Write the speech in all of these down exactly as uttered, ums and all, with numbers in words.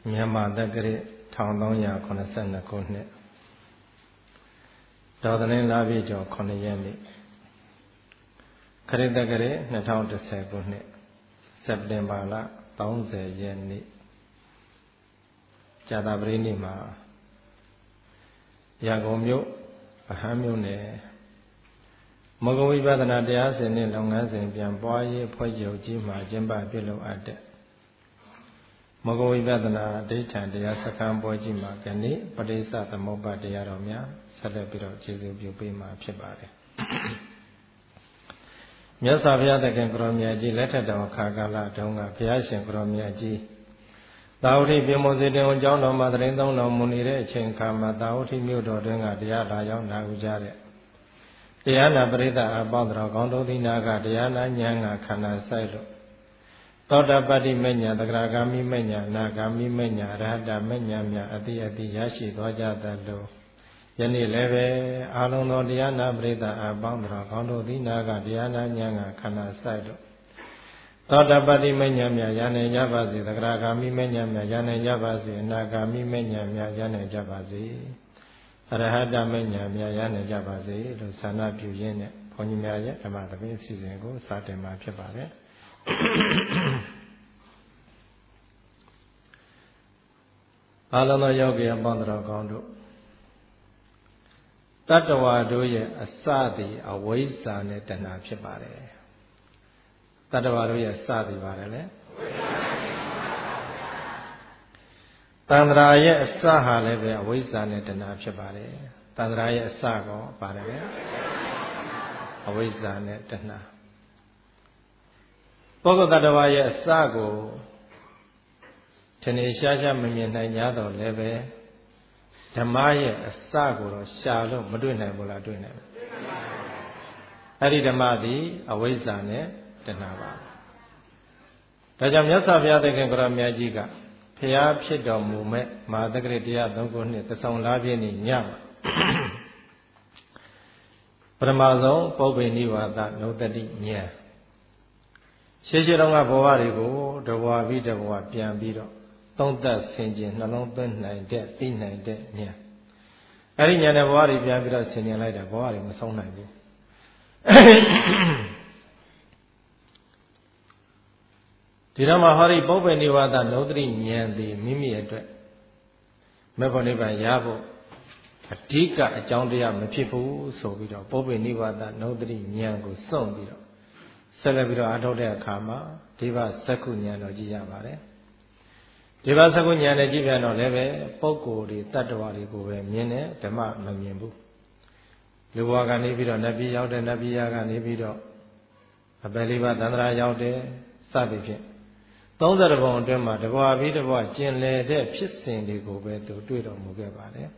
မြန်မာတက္ကရာထောင်သုံးရာခုနှစ်ဆယ့်နှစ်ခုနှစ်တော်သလင်းလပြည့်ကျော်ခုနှစ်ရက်နေ့ခရစ်တက္ကရာနှစ်ထောင်တစ်ဆယ်ခုနှစ်စက်တင်ဘာလသုံးဆယ်ရက်နေ့ကြာသပတေးနေ့မှာရန်ကုန်မြို့ဗဟန်းမြို့နယ်မဂ္ဂဝိပဿနာတရားစင်နှင့်လုပ်ငန်းစဉ်ပြန်ပွားရေးဖွဲ့ချုပ်ကြီးမှာကျင်းပပြုလုပ်အပ်တဲ့မဂ္ဂဝိပဿနာအဋ္ဌဌံတရားစခန်းပွဲကြီးမှာကနေ့ပဋိစ္စသမုပ္ပါတရားတော်များဆက်လက်ပြီးတော့ကျေးဇူးပြုပေးမှာဖြစ်ပါတယ်မြတ်စွာဘုရားသခင်ကိုရောမြတ်ကြီးလက်ထက်တော်ခါကာလတုန်းကဘုရားရှင်ကိုရောမြတ်ကြီးသာဝတိပြမောစေတေဝကျောင်းတော်မှာတရင်သုံးတော်မူနေတဲ့အချိန်ခါမှာသာဝတိမြို့တော်တွင်ကတရားလာရောက်နာယူကြတဲ့တရားနာပရိသတ်အပေါင်းတော်ကောင်းတို့သည်နာကတရားနာဉာဏ်ကခန္ဓာဆိုင်လို့သောတာပတ္တိမဉ္ဇဏ်သဂရဂါမိမဉ္ဇဏ်အနာဂါမိမဉ္ဇဏ်အရဟတမဉ္ဇဏ်များအတိအတိရရှိသွားကြသလိုယနေ့လည်းပဲအာလုံးသောတရားနာပရိသတ်အပေါင်းတော်ကောင်းတို့သည်နာကတရားနာဉာဏ်ကခန္ဓာဆိုင်လို့သောတာပတ္တိမဉ္ဇဏ်များရနိုင်ကြပါစေသဂရဂါမိမဉ္ဇဏ်များရနိုင်ကြပါစေအနာဂါမိမဉ္ဇဏ်များရနိုင်ကြပါစေအရဟတမဉ္ဇဏ်များရနိုင်ကြပါစေလို့ဆန္ဒပြုရင်းနဲ့ဘုန်းကြီးများရဲ့ဓမ္မသဘင်အစီအစဉ်ကိုစတင်မှာဖြစ်ပါတယ်အာလုံးသောယောဂီအပေါင်းတော်ကောင်းတို့တတ္တဝါတို့ရဲ့အစသည်အဝိဇ္ဇာနဲ့တဏှာဖြစ်ပါတယ်တတ္တဝါတို့ရဲ့အစသည်ပါတယ်လေတန္တရာရဲ့အစဟာလည်းပဲအဝိဇ္ဇာနဲ့တဏှာဖြစ်ပါတယ်တန္တရာရဲ့အစကောပါတယ်လေအဝိဇ္ဇာနဲ့တဏှာပုဂ္ဂိုလ်တ attva ရဲ့အစကိုထင်ရှားရှားမမြင်နိုင်ကြတော့လည်းပဲဓမ္မရဲ့အစကိုတော့ရှာလို့မတွေ့နိုင်ဘူးလားတွေ့နိုင်ဘူးအဲ့ဒီဓမ္မသည်အဝိဇ္ဇာနဲ့တဏှာပါဒါကြောင့်မြတ်စွာဘုရားသခင်ကိုရောမြတ်ကြီးကဖျားဖြစ်တော်မူမဲ့မဟာတက္ကရာတရားသုံးခုနှစ်သဆောင်လားပြည့်နေ့ညမှာပထမဆုံးပုပ္ပေနိဝါဒနုတ္တိဉာဏ်ရှေးရှေးတုန်းကဘဝတွေကိုတဘဝပြီးတဘဝပြန်ပြီးတော့သုံးသပ်ဆင်ခြင်နှလုံးသွင်းနိုင်တဲ့သိနိုင်တဲ့ဉာဏ်အဲဒီဉာဏ်နဲ့ဘဝတွေပြန်ပြီးတော့ဆင်ခြင်လိုက်တာဘဝတွေမဆုံးနိုင်ဘူးဒီတော့မှဟောဒီပုပ္ပေနိဝါဒနုတ္တိဉာဏ်သည်မိမိအတွက်မေဖို့နိဗ္ဗာန်ရဖို့အဓိကအကြောင်းတရားမဖြစ်ဘူးဆိုပြီးတော့ပုပ္ပေနိဝါဒနုတ္တိဉာဏ်ကိုစွန့်ပြီးတော့ဆက်လက်ပြီးတော့အထောက်တဲ့အခါမှာဒီဘသက္ခုဉာဏ်တော်ကြည့်ရပါတယ်ဒီဘသက္ခုဉာဏ်နဲ့ကြည့်ပြန်တော့လည်းပဲပုဂ္ဂိုလ်တွေတ attva တွေကိုပဲမြင်တယ်ဓမ္မမမြင်ဘူးလူဘဝကနေပြီးတော့နတ်ပြည်ရောက်တဲ့နတ်ပြည်ရကနေပြီးတော့အပယ်လေးပါးသန္တရာရောက်တယ်စသည်ဖြင့်သုံးဆယ်ဘုံအတွင်းမှာတဘဝပြီးတဘဝကျင်လည်တဲ့ဖြစ်စဉ်တွေကိုပဲသူတွေ့တော်မူခဲ့ပါတယ်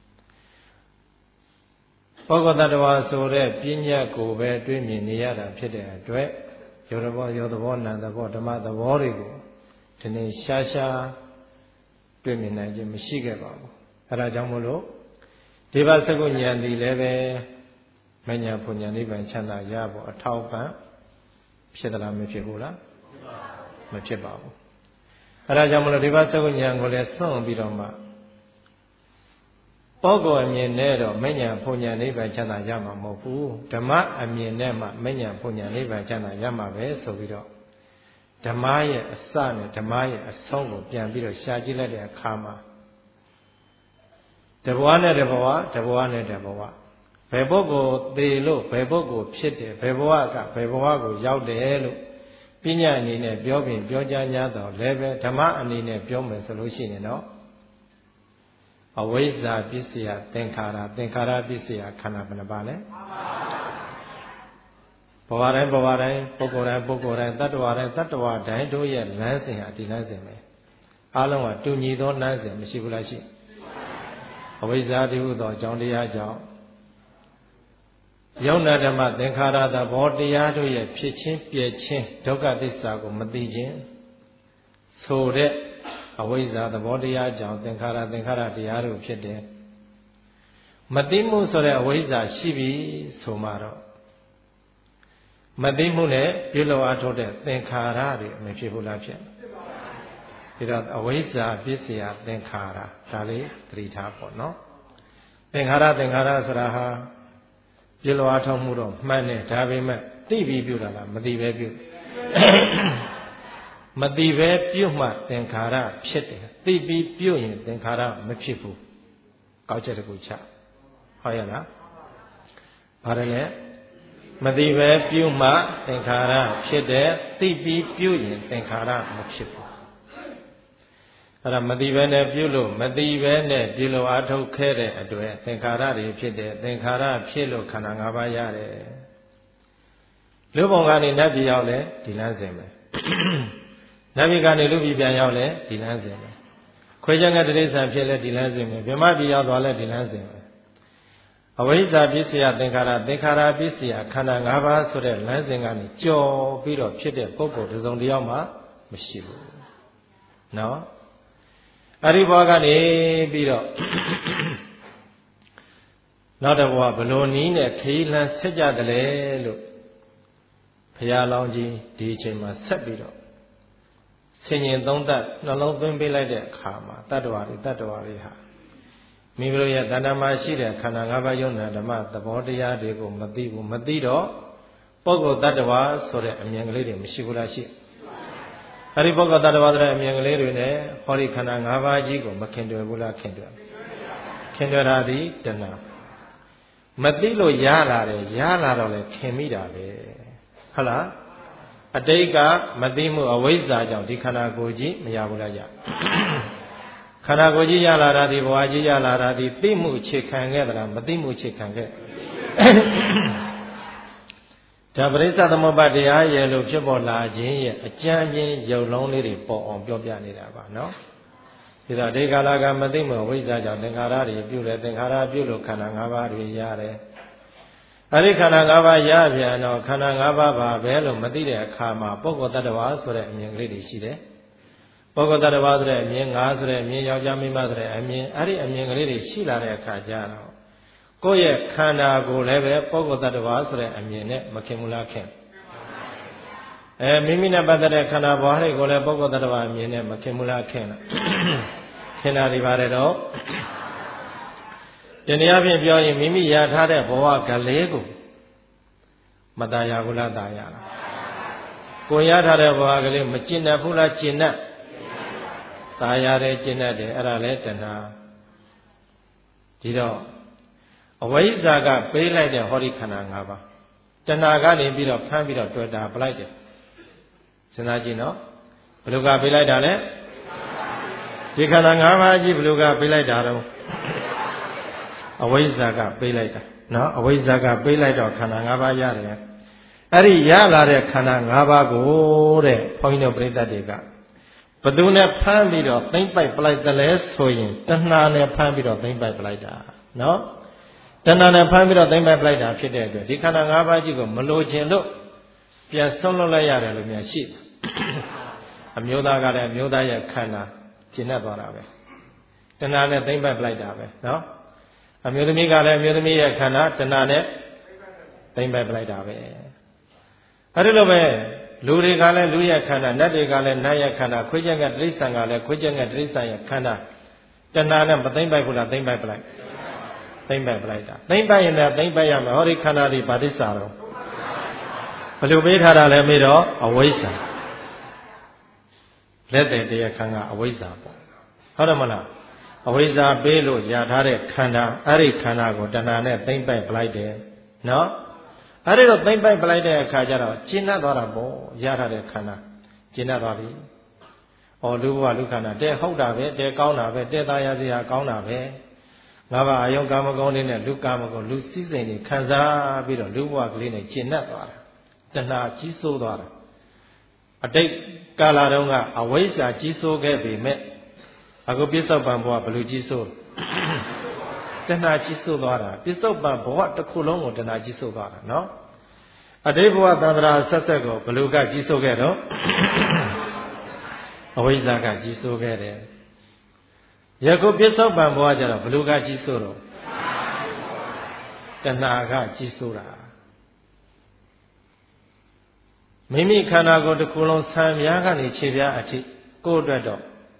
ပုဂ္ဂိုလ်တ attva ဆိုတဲ့ပညာကိုပဲတွေ့မြင်နေရတာဖြစ်တဲ့အတွက်ယောသဘောယောသဘောနံသဘောဓမ္မသဘောတွေကိုဒီနေ့ရှားရှားတွေ့မြင်နိုင်ခြင်းမရှိခဲ့ပါဘူးအဲဒါကြောင့်မို့လို့ဒီဘသကုဉာဏ်ဒီလည်းပဲမဉ္ဇဉ်ဘုံဉာဏ်နိဗ္ဗာန်ချမ်းသာရဖို့အထောက်ပံ့ဖြစ်သလားမဖြစ်ဘူးလားမဖြစ်ပါဘူးအဲဒါကြောင့်မို့လို့ဒီဘသကုဉာဏ်ကိုလည်းစွန့်ပြီးတော့မှပုဂ္ဂိုလ်အမြင်နဲ့တော့မဉ္ဇဉ်ဘုံဉာဏ်နိဗ္ဗာန်ချမ်းသာရမှာမဟုတ်ဘူးဓမ္မအမြင်နဲ့မှမဉ္ဇဉ်ဘုံဉာဏ်နိဗ္ဗာန်ချမ်းသာရမှာပဲဆိုပြီးတော့ဓမ္မရဲ့အစနဲ့ဓမ္မရဲ့အဆုံးကိုပြန်ပြီးတော့ရှားကြည့်လိုက်တဲ့အခါမှာတဘဝနဲ့တဘဝတဘဝနဲ့တဘဝဘယ်ပုဂ္ဂိုလ်သေလို့ဘယ်ပုဂ္ဂိုလ်ဖြစ်တယ်ဘယ်ဘဝကဘယ်ဘဝကိုရောက်တယ်လို့ပညာအနေနဲ့ပြောပြင်ပြောကြား냐တော့လည်းပဲဓမ္မအနေနဲ့ပြောမယ်ဆိုလို့ရှိရင်တော့အဝိဇ္ဇာပစ္စယသင်္ခါရသင်္ခါရပစ္စယခန္ဓာဘယ်နှပါလဲဘဝတိုင်းဘဝတိုင်းပုဂ္ဂိုလ်တိုင်းပုဂ္ဂိုလ်တိုင်းတ attva တိုင်းတ attva တိုင်းတို့ရဲ့လမ်းစဉ်ဟာဒီလမ်းစဉ်ပဲအားလုံးကတူညီသောလမ်းစဉ်မရှိဘူးလားရှိအဝိဇ္ဇာတိဟုသောအကြောင်းတရားကြောင့်ယုံနာဓမ္မသင်္ခါရသဘောတရားတို့ရဲ့ဖြစ်ချင်းပြည့်ချင်းဒုက္ခသစ္စာကိုမသိခြင်းဆိုတဲ့အဝိဇ္ဇာသဘောတရားကြောင့်သင်္ခါရသင်္ခါရတရားတို့ဖြစ်တယ်မသိမှုဆိုတဲ့အဝိဇ္ဇာရှိပြီဆိုမှတော့မသိမှုနဲ့ပြုလုပ်အားထုတ်တဲ့သင်္ခါရတွေမဖြစ်ဘူးလားဖြစ်ဒီတော့အဝိဇ္ဇာပစ္စယသင်္ခါရဒါလေးသတိထားပေါ့နော်သင်္ခါရသင်္ခါရဆိုတာဟာပြုလို့အထောက်မှုတော့မှန်တယ်ဒါပေမဲ့သိပြီးပြုတာလားမသိပဲပြုမသိပဲပြုမှသင်္ခါရဖြစ်တယ်သိပြီးပြုရင်သင်္ခါရမဖြစ်ဘူးကောက်ချက်တကူချဟုတ်ရဲ့လားဘာလဲမသိပဲပြုမှသင်္ခါရဖြစ်တယ်သိပြီးပြုရင်သင်္ခါရမဖြစ်ဘူးအဲ့ဒါမသိပဲနဲ့ပြုလို့မသိပဲနဲ့ပြုလို့အထုတ်ခဲ့တဲ့အတွက်သင်္ခါရတွေဖြစ်တယ်သင်္ခါရဖြစ်လို့ခန္ဓာ၅ပါးရတယ်လူဘုံကနေနတ်ပြည်ရောက်လဲဒီလမ်းစဉ်ပဲနတ်ပြည်ကနေလူပြည်ပြန်ရောက်လဲဒီလမ်းစဉ်ပဲခွေးချက်ကတိရစ္ဆာန်ဖြစ်လဲဒီလမ်းစဉ်ပဲဗြဟ္မပြည်ရောက်သွားလဲဒီလမ်းစဉ်ပဲအဝိဇ္ဇာပစ္စယသင်္ခါရသင်္ခါရပစ္စယခန္ဓာ၅ပါးဆိုတဲ့လမ်းစဉ်ကနေကြော်ပြီးတော့ဖြစ်တဲ့ပုဂ္ဂိုလ်တစ်စုံတစ်ယောက်မှမရှိဘူးနော်အဲ့ဒီဘဝကနေပြီးတော့နောက်တစ်ဘဝဘလို့နီးနဲ့ခရီးလမ်းဆက်ကြတယ်လေလို့ဘုရားလောင်းကြီးဒီအချိန်မှာဆက်ပြီးတော့ဆင်ញင်သုံးသပ်နှလုံးသွင်းပေးလိုက်တဲ့အခါမှာတတ္တဝါတွေတတ္တဝါတွေဟာမိမိတို့ရဲ့တဏ္ဍာမှာရှိတဲ့ခန္ဓာ၅ပါးယုံနာဓမ္မသဘောတရားတွေကိုမသိဘူးမသိတော့ပုဂ္ဂိုလ်တ attva ဆိုတဲ့အမြင်ကလေးတွေမရှိဘူးလားရှိအဲ့ဒီပုဂ္ဂိုလ်တ attva ဆိုတဲ့အမြင်ကလေးတွေနဲ့ဟောဒီခန္ဓာ၅ပါးကြီးကိုမခင်တွယ်ဘူးလားခင်တွယ်ခင်တွယ်တာဒီတဏှာမသိလို့ရလာတယ်ရလာတော့လေခင်မိတာပဲဟုတ်လားအတိတ်ကမသိမှုအဝိဇ္ဇာကြောင့်ဒီခန္ဓာကိုယ်ကြီးမရဘူးလားရခန္ဓာကိုယ်ကြီးရလာတာဒီဘဝကြီးရလာတာဒီသိမှုအခြေခံခဲ့သလားမသိမှုအခြေခံခဲ့ဒါပရိစ္ဆသမုပ္ပါတရားရဲ့လို့ဖြစ်ပေါ်လာခြင်းရဲ့အကျဉ်းချင်းရုပ်လုံးလေးတွေပေါ်အောင်ပြောပြနေတာပါနော်ဒီတော့ဒီကာလကမသိမှုအဝိဇ္ဇာကြောင့်သင်္ခါရတွေပြုတယ်သင်္ခါရပြုလို့ခန္ဓာ၅ပါးတွေရတယ်အဲဒီခန္ဓာ၅ပါးရပြန်တော့ခန္ဓာ၅ပါးပါပဲလို့မသိတဲ့အခါမှာပုဂ္ဂိုလ်တ attva ဆိုတဲ့အမြင်ကလေးတွေရှိတယ်ပုဂ္ဂိုလ်တ attva ဆိုတဲ့အမြင်ငါဆိုတဲ့အမြင်ယောက်ျားမိန်းမဆိုတဲ့အမြင်အဲ့ဒီအမြင်ကလေးတွေရှိလာတဲ့အခါကျတော့ကိုယ့်ရဲ့ခန္ဓာကိုယ်လည်းပဲပုဂ္ဂိုလ်တ attva ဆိုတဲ့အမြင်နဲ့မခင်ဘူးလားခင်အဲမိမိနဲ့ပတ်သက်တဲ့ခန္ဓာဘဝတွေကိုလည်းပုဂ္ဂိုလ်တ attva အမြင်နဲ့မခင်ဘူးလားခင်လားခင်တာဒီပါတယ်တော့ဒီနေ့အပြင်ပြောရင်မိမိရထားတဲ့ဘဝကလေးကိုမตายဘူးလားตายလားကိုရထားတဲ့ဘဝကလေးမကျင့်တတ်ဘူးလားကျင့်တတ်ตายရတယ်ကျင့်တတ်တယ်အဲ့ဒါလဲတဏှာဒီတော့အဝိဇ္ဇာကပေးလိုက်တဲ့ဟောဒီခန္ဓာ၅ပါးတဏှာကနေပြီးတော့ဖမ်းပြီးတော့တွေ့တာပလိုက်တယ်စဉ်းစားကြည့်နော်ဘယ်လိုကပေးလိုက်တာလဲဒီခန္ဓာ၅ပါးကြီးဘယ်လိုကပေးလိုက်တာတော့အဝိဇ္ဇာကပေးလိုက်တာနော်အဝိဇ္ဇာကပေးလိုက်တော့ခန္ဓာ၅ပါးရတယ်အဲ့ဒီရလာတဲ့ခန္ဓာ၅ပါးကိုတဲ့ဘုန်းကြီးတို့ပြိဿတ်တွေကဘသူနဲ့ဖမ်းပြီးတော့သိမ့်ပိုက်ပလိုက်တယ်လဲဆိုရင်တဏှာနဲ့ဖမ်းပြီးတော့သိမ့်ပိုက်ပလိုက်တာနော်တဏှာနဲ့ဖမ်းပြီးတော့သိမ့်ပိုက်ပလိုက်တာဖြစ်တဲ့အတွက်ဒီခန္ဓာ၅ပါးကြီးကိုမလိုချင်လို့ပြန်ဆုံးလွတ်လိုက်ရတယ်လို့များရှိအမျိုးသားကလည်းအမျိုးသားရဲ့ခန္ဓာကျင့်တတ်သွားတာပဲတဏှာနဲ့သိမ့်ပိုက်ပလိုက်တာပဲနော်အမျိုးသမီးကလည်းအမျိုးသမီးရဲ့ခန္ဓာတဏှာနဲ့သိမ့်ပိုက်ပလိုက်တာပဲအဲ့ဒီလိုပဲလူတွေကလည်းလူရဲ့ခန္ဓာနတ်တွေကလည်းနတ်ရဲ့ခန္ဓာခွေးချက်ကတိရစ္ဆာန်ကလည်းခွေးချက်ကတိရစ္ဆာန်ရဲ့ခန္ဓာတဏှာနဲ့မသိမ့်ပိုက်ဘူးလားသိမ့်ပိုက်ပလိုက်သိမ့်ပိုက်ပလိုက်တာသိမ့်ပိုက်ရင်လည်းသိမ့်ပိုက်ရမယ်ဟောဒီခန္ဓာဒီဗာတိစ္ဆာတော့ဘယ်လိုပေးထားတာလဲမေးတော့အဝိဇ္ဇာလက်တဲ့တရားခန္ဓာအဝိဇ္ဇာပေါ့ဟုတ်တယ်မလားအဝိဇ္ဇာပေးလို့ရထားတဲ့ခန္ဓာအဲ့ဒီခန္ဓာကိုတဏှာနဲ့သိမ့်ပိုက်ပလိုက်တယ်နော်အဲ့ဒီတော့သိမ့်ပိုက်ပလိုက်တဲ့အခါကျတော့ကျဉ်းသွားတာပေါ့ရထားတဲ့ခန္ဓာကျဉ်းသွားပြီဩလူဘဝလူခန္ဓာတဲဟုတ်တာပဲတဲကောင်းတာပဲတဲသားရစီဟာကောင်းတာပဲငါးပါးအယုံကာမဂုဏ်လေးနဲ့လူကာမဂုဏ်လူစည်းစိမ်တွေခံစားပြီးတော့လူဘဝကလေးနဲ့ကျဉ်းသွားတာတဏှာကြီးစိုးသွားတာအတိတ်ကာလတုန်းကအဝိဇ္ဇာကြီးစိုးခဲ့ပေမဲ့အခုပြစ္ဆုတ်ပံဘဝဘလူကြီးစိုးတဏှာကြီးစိုးသွားတာပြစ္ဆုတ်ပံဘဝတစ်ခုလုံးကိုတဏှာကြီးစိုးသွားတာနော်အတိတ်ဘဝသန္တရာဆက်ဆက်ကိုဘလူကကြီးစိုးခဲ့တော့အဝိဇ္ဇာကကြီးစိုးခဲ့တယ်ယခုပြစ္ဆုတ်ပံဘဝကျတော့ဘလူကကြီးစိုးတော့တဏှာကကြီးစိုးတာမိမိခန္ဓာကိုယ်တစ်ခုလုံးဆံများကနေခြေပြားအထိကိုယ့်အတွက်တော့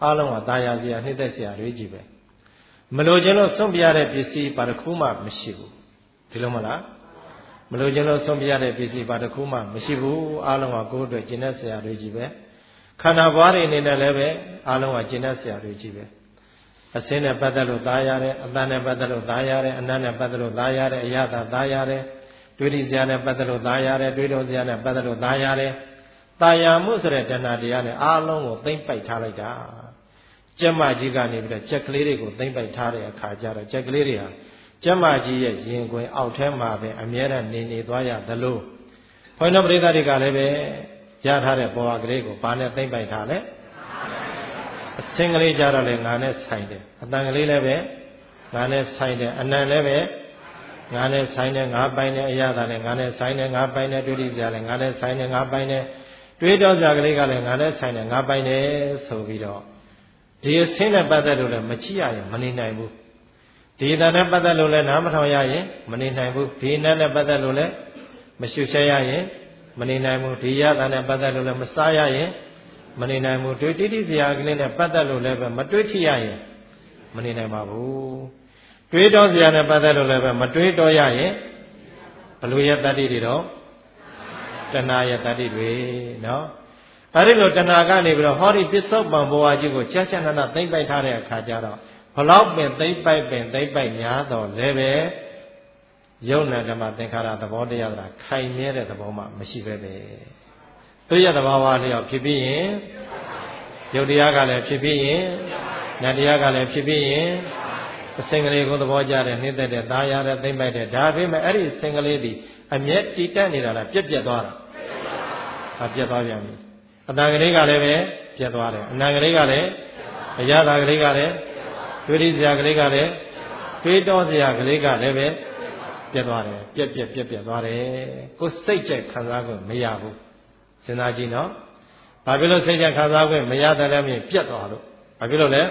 အားလုံးကตายစရာနှိမ့်သက်စရာတွေကြီးပဲမလိုချင်လို့စွန့်ပြရတဲ့ပစ္စည်းပါတစ်ခုမှမရှိဘူးဒီလိုမလားမလိုချင်လို့စွန့်ပြရတဲ့ပစ္စည်းပါတစ်ခုမှမရှိဘူးအားလုံးကကိုယ်အတွက်ကျင့်တဲ့ဆရာတွေကြီးပဲခန္ဓာဘွားတွေအနေနဲ့လည်းပဲအားလုံးကကျင့်တဲ့ဆရာတွေကြီးပဲအစင်းနဲ့ပတ်သက်လို့သားရတယ်အတန်နဲ့ပတ်သက်လို့သားရတယ်အနတ်နဲ့ပတ်သက်လို့သားရတယ်အရသာသားရတယ်တွေးတိစရာနဲ့ပတ်သက်လို့သားရတယ်တွေးတော်စရာနဲ့ပတ်သက်လို့သားရတယ်တာယာမှုဆိုတဲ့တဏှာတရားနဲ့အားလုံးကိုသိမ့်ပိုက်ထားလိုက်တာကျက်မကြီးကနေပြီးတော့ကြက်ကလေးတွေကိုသိမ့်ပိုက်ထားတဲ့အခါကျတော့ကြက်ကလေးတွေဟာကျက်မကြီးရဲ့ရင်ခွင်အောက်ထဲမှာပဲအမြဲတမ်းနေနေသွားရသလိုဘုန်းတော်ပရိသတ်တွေကလည်းပဲရထားတဲ့ဘောကလေးကိုဘာနဲ့သိမ့်ပိုက်ထားလဲအစင်ကလေးကြတော့လေငါနဲ့ဆိုင်တယ်အတန်ကလေးလည်းပဲငါနဲ့ဆိုင်တယ်အနံလည်းပဲငါနဲ့ဆိုင်တယ်ငါပိုင်တယ်အရသာလည်းငါနဲ့ဆိုင်တယ်ငါပိုင်တယ်တွေ့တိစရာလည်းငါနဲ့ဆိုင်တယ်ငါပိုင်တယ်တွေးတော်စရာကလေးကလည်းငါနဲ့ဆိုင်တယ်ငါပိုင်တယ်ဆိုပြီးတော့ဒီအစင်းနဲ့ပတ်သက်လို့လည်းမချိရရင်မနေနိုင်ဘူးဒီတန်နဲ့ပတ်သက်လို့လည်းနားမထောင်ရရင်မနေနိုင်ဘူးဒီနတ်နဲ့ပတ်သက်လို့လည်းမရှုရှဲရရင်မနေနိုင်ဘူးဒီရတာနဲ့ပတ်သက်လို့လည်းမစားရရင်မနေနိုင်ဘူးတွေးတိတိစရာကလေးနဲ့ပတ်သက်လို့လည်းပဲမတွေးထိရရင်မနေနိုင်ပါဘူးတွေးတော်စရာနဲ့ပတ်သက်လို့လည်းပဲမတွေးတော်ရရင်ဘလို့ရဲ့တတ္တိတွေတော့တဏှာရဲ့တတ္တိတွေနော်အဲဒီလိုတဏှာကနေပြီးတော့ဟောဒီပစ္စုပန်ဘဝကြီးကိုကြာကြာနာနာသိမ့်ပိုက်ထားတဲ့အခါကျတော့ဘလောက်ပင်သိမ့်ပိုက်ပင်သိမ့်ပိုက်များတော့လည်းပဲယုံနာဓမ္မသင်္ခါရသဘောတရားဆိုတာခိုင်မြဲတဲ့သဘောမှမရှိပဲပဲသူရဲ့သဘာဝလျောက်ဖြစ်ပြီးရင်ယုတ်တရားကလည်းဖြစ်ပြီးရင်နတ်တရားကလည်းဖြစ်ပြီးရင်အစင်ကလေးကိုသဘောကျတဲ့နှိမ့်သက်တဲ့သားရတဲ့သိမ့်ပိုက်တဲ့ဒါပေမဲ့အဲ့ဒီစင်ကလေးဒီအမျက်တည်တက်နေတာလားပြက်ပြက်သွားတာဟာပြက်သွားပြန်ပြီအတန်ကလေးကလည်းပဲပြက်သွားတယ်အနံကလေးကလည်းအရသာကလေးကလည်းတွေးရစရာကလေးကလည်းတွေးတော်စရာကလေးကလည်းပဲပြက်သွားတယ်ပြက်ပြက်ပြက်ပြက်သွားတယ်ကိုယ်စိတ်ကြိုက်ခံစားခွင့်မရဘူးစဉ်းစားကြည့်နော်ဘာဖြစ်လို့စိတ်ကြိုက်ခံစားခွင့်မရတဲ့လည်းမြင်ပြက်သွားလို့ဘာဖြစ်လို့လဲ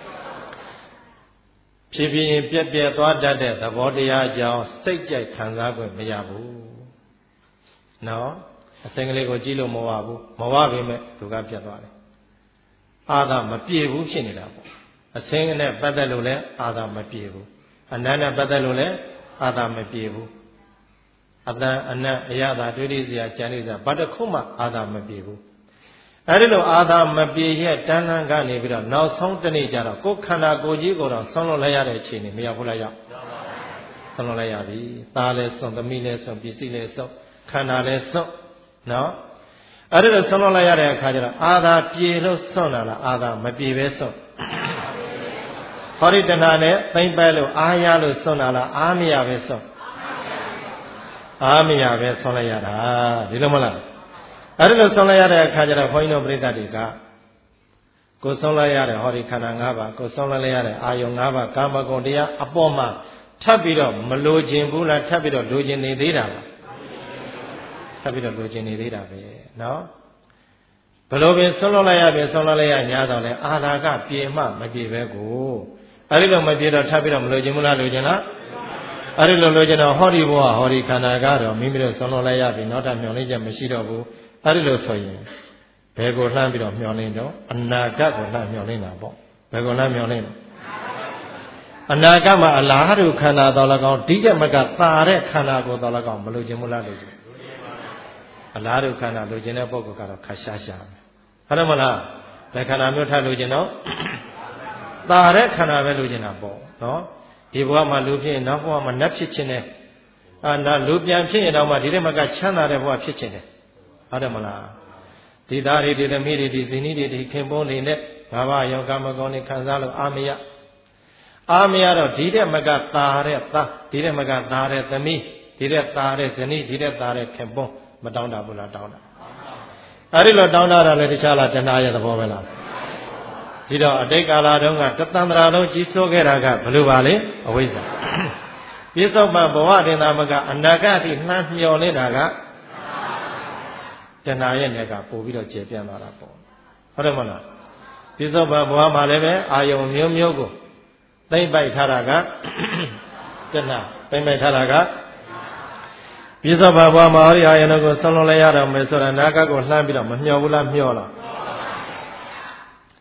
ဖြည်းဖြည်းပြက်ပြက်သွားတတ်တဲ့သဘောတရားကြောင့်စိတ်ကြိုက်ခံစားခွင့်မရဘူးနော်အစင်ကလေးကိုကြည့်လို့မဝဘူးမဝပေမဲ့သူကပြတ်သွားတယ်အာသာမပြေဘူးဖြစ်နေတာပေါ့အစင်နဲ့ပတ်သက်လို့လည်းအာသာမပြေဘူးအနတ်နဲ့ပတ်သက်လို့လည်းအာသာမပြေဘူးအတန်အနတ်အရသာတွေးရစရာကြံရစရာဘာတစ်ခုမှအာသာမပြေဘူးအဲဒီလိုအာသာမပြေရဲ့တန်းလန်းကနေပြီးတော့နောက်ဆုံးတစ်နေ့ကျတော့ကိုယ်ခန္ဓာကိုယ်ကြီးကိုတော့ဆုံးလွတ်လိုက်ရတဲ့အခြေအနေမရောက်ဘူးလားရောက်ဆုံးလွတ်လိုက်ရပြီသားလည်းဆုံးသမီးလည်းဆုံးပစ္စည်းလည်းဆုံးခန္ဓာလည်းဆုံးနော်အဲ့ဒါဆုံးလွတ်လိုက်ရတဲ့အခါကျတော့အာသာပြေလို့ဆုံးလာလားအာသာမပြေပဲဆုံးဟောဒီတဏှာနဲ့သိမ့်ပဲလို့အာရလို့ဆုံးလာလားအာမရပဲဆုံးအာမရပဲဆုံးလိုက်ရတာဒီလိုမလားအဲ့ဒါလို့ဆုံးလိုက်ရတဲ့အခါကျတော့ဘုန်းကြီးတို့ပြိဿတွေကကိုယ်ဆုံးလိုက်ရတဲ့ဟောဒီခန္ဓာ၅ပါးကိုယ်ဆုံးလိုက်ရတဲ့အာယုံ၅ပါးကာမဂုဏ်တရားအပေါ်မှာထပ်ပြီးတော့မလိုချင်ဘူးလားထပ်ပြီးတော့လိုချင်နေသေးတာလားထပ်ပြီးတော့လိုချင်နေသေးတာပဲနော်ဘယ်လိုပဲဆုံးလို့လိုက်ရပြီဆုံးလို့လိုက်ရညာတော့လဲအာသာကပြေမှမပြေပဲကိုအဲ့ဒီလိုမပြေတော့ထပ်ပြီးတော့မလိုချင်ဘူးလားလိုချင်လားအဲ့ဒီလိုလိုချင်တော့ဟောဒီဘဝဟောဒီခန္ဓာကတော့မိမိတို့ဆုံးလို့လိုက်ရပြီနောက်ထပ်မျှော်လင့်ချက်မရှိတော့ဘူးအဲ့ဒီလိုဆိုရင်ဘယ်ကိုလှမ်းပြီးတော့မျှော်လင့်တော့အနာဂတ်ကိုလှမ်းမျှော်လင့်တာပေါ့ဘယ်ကိုလှမ်းမျှော်လင့်တော့အနာဂတ်မှာအလားတူခန္ဓာတော်၎င်းဒီချက်မကသာတဲ့ခန္ဓာကိုတော်၎င်းမလိုချင်ဘူးလားလိုချင်အလားတူခန္ဓာလိုချင်တဲ့ပုဂ္ဂိုလ်ကတော့ခါရှားရှားဟုတ်တယ်မလားဘယ်ခန္ဓာမျိုးထလိုချင်တော့သာတဲ့ခန္ဓာပဲလိုချင်တာပေါ့နော်ဒီဘဝမှာလူဖြစ်ရင်နောက်ဘဝမှာနတ်ဖြစ်ခြင်းနဲ့အာနာလူပြန်ဖြစ်ရင်တော့မှဒီထဲမှာကချမ်းသာတဲ့ဘဝဖြစ်ခြင်းတယ်ဟုတ်တယ်မလားဒီသားတွေဒီသမီးတွေဒီဇနီးတွေဒီခင်ပွန်းတွေနဲ့ဘာဝရောကာမဂုဏ်တွေခံစားလို့အာမရအာမရတော့ဒီတဲ့မကသာတဲ့သားဒီတဲ့မကသာတဲ့သမီးဒီတဲ့သာတဲ့ဇနီးဒီတဲ့သာတဲ့ခင်ပွန်းမတောင်းတာဘူးလားတောင်းတာအဲ့ဒီလိုတောင်းတာလည်းတခြားလားတဏှာရဲ့သဘောပဲလားဒီတော့အတိတ်ကာလတုန်းကတသန္တရာလုံးကြီးစိုးခဲ့တာကဘလို့ပါလဲအဝိဇ္ဇာပြစ္ဆုတ်ပန်ဘဝတင်တာမကအနာဂတ်ထိနှမ်းမျောနေတာကတဏှာရဲ့နယ်ကပို့ပြီးတော့ကျေပြန့်သွားတာပေါ့ဟုတ်တယ်မလားပြစ္ဆုတ်ပန်ဘဝမှာလည်းပဲအာယုံမျိုးမျိုးကိုသိမ့်ပိုက်ထားတာကတဏှာသိမ့်ပိုက်ထားတာကပြစ္ဆုတ်ပန်ဘဝမှာဟောဒီအာယုံကိုဆုံးလုံးလိုက်ရတော့မယ်ဆိုတာနာဂတ်ကိုလှမ်းပြီးတော့မမျောဘူးလားမျောလား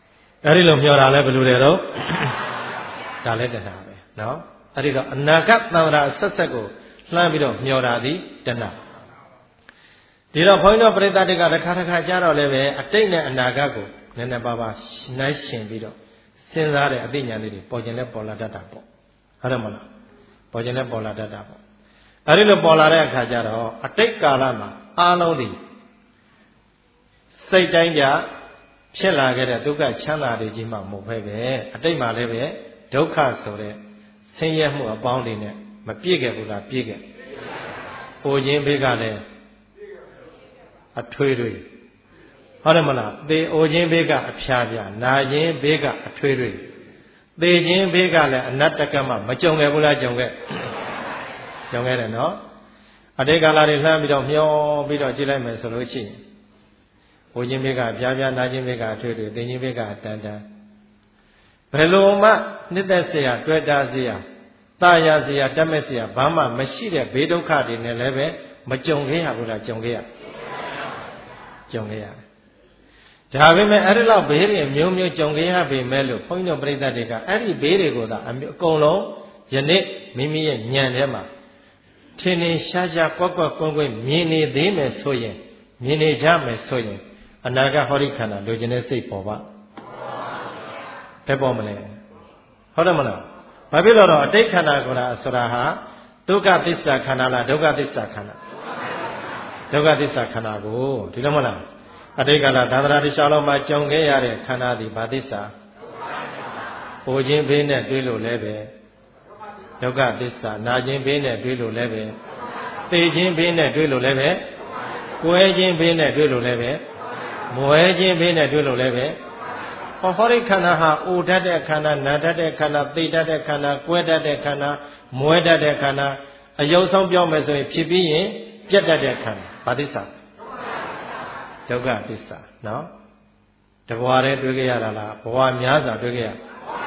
အဲ့ဒီလိုမျောတာလဲဘယ်လိုလဲတော့ဒါလဲတဏှာပဲနော်အဲ့ဒီတော့အနာဂတ်သံဃာဆက်ဆက်ကိုလှမ်းပြီးတော့မျောတာသည်တဏှာဒီတော့ဘုန်းကြီးတို့ပရိသတ်တွေကတစ်ခါတစ်ခါကြားတော့လည်းပဲအတိတ်နဲ့အနာဂတ်ကိုနည်းနည်းပါးပါးနှိုင်းရှင်ပြီးတော့စဉ်းစားတဲ့အသိဉာဏ်လေးတွေပေါ်ခြင်းလဲပေါ်လာတတ်တာပေါ့ဟုတ်တယ်မလားပေါ်ခြင်းလဲပေါ်လာတတ်တာပေါ့အဲ့ဒီလိုပေါ်လာတဲ့အခါကျတော့အတိတ်ကာလမှာအားလုံးဒီစိတ်တိုင်းကြဖြစ်လာခဲ့တဲ့ဒုက္ခချမ်းသာတွေကြီးမှမဟုတ်ပဲပဲအတိတ်မှာလည်းပဲဒုက္ခဆိုတဲ့ဆင်းရဲမှုအပေါင်းတွေနဲ့မပြည့်ခဲ့ဘူးလားပြည့်ခဲ့။ဟိုခြင်းဘေးကလည်းအထွေထွေဟုတ်တယ်မလားသေအိုခြင်းဘေးကအဖျားပြနာခြင်းဘေးကအထွေထွေသေခြင်းဘေးကလည်းအနတ္တကမှမကြုံခဲ့ဘူးလားကြုံခဲ့ကြုံခဲ့တယ်နော်အတိတ်ကာလတွေလှမ်းပြီးတော့မျောပြီးတော့ကြည့်လိုက်မယ်ဆိုလို့ရှိရင်ဟိုခြင်းဘေးကအဖျားပြနာခြင်းဘေးကအထွေထွေသေခြင်းဘေးကအတန်တန်ဘယ်လိုမှနှစ်သက်เสียတွေ့တာเสียတာယာเสียတတ်မဲ့เสียဘာမှမရှိတဲ့ဘေးဒုက္ခတွေနဲ့လည်းပဲမကြုံခဲ့ရဘူးလားကြုံခဲ့ရကြုံခဲ့ရဒါပေမဲ့အဲ့ဒီလောက်ဘေးတွေမျိုးမျိုးကြုံခဲ့ရပေမဲ့လို့ဘုန်းကြီးတို့ပြိဿတွေကအဲ့ဒီဘေးတွေကိုသာအကုန်လုံးယနေ့မိမိရဲ့ဉာဏ်ထဲမှာထင်ထင်ရှားရှားကွက်ကွက်ကွန်းကွင်းမြင်နေသေးမယ်ဆိုရင်မြင်နေကြမယ်ဆိုရင်အနာဂတ်ဟောဒီခန္ဓာလိုချင်တဲ့စိတ်ပေါ်ပါဘယ်ပေါ်မလဲဟုတ်တယ်မလားဘာဖြစ်လို့တော့အတိတ်ခန္ဓာကိုယ်တာဆိုတာဟာဒုက္ခသစ္စာခန္ဓာလားဒုက္ခသစ္စာခန္ဓာဒုက္ခသစ္စာခန္ဓာကိုဒီလိုမလားအတိတ်ကလာသာသနာတခြားလုံးမှာကြုံခဲ့ရတဲ့ခန္ဓာဒီဘာသစ္စာဟိုခြင်းဘေးနဲ့တွေ့လို့လည်းပဲဒုက္ခသစ္စာနာခြင်းဘေးနဲ့တွေ့လို့လည်းပဲသိခြင်းဘေးနဲ့တွေ့လို့လည်းပဲကိုယ်ခြင်းဘေးနဲ့တွေ့လို့လည်းပဲမွဲခြင်းဘေးနဲ့တွေ့လို့လည်းပဲဟောဟောဒီခန္ဓာဟာအိုတတ်တဲ့ခန္ဓာနာတတ်တဲ့ခန္ဓာသိတတ်တဲ့ခန္ဓာကွဲတတ်တဲ့ခန္ဓာမွဲတတ်တဲ့ခန္ဓာအယုံဆုံးပြောမယ်ဆိုရင်ဖြစ်ပြီးရင်ပြတ်တတ်တဲ့ခန္ဓာဘာသစ္စာဒုက္ခသစ္စာနော်တဘွားတည်းတွေ့ကြရတာလားဘဝများစွာတွေ့ကြရ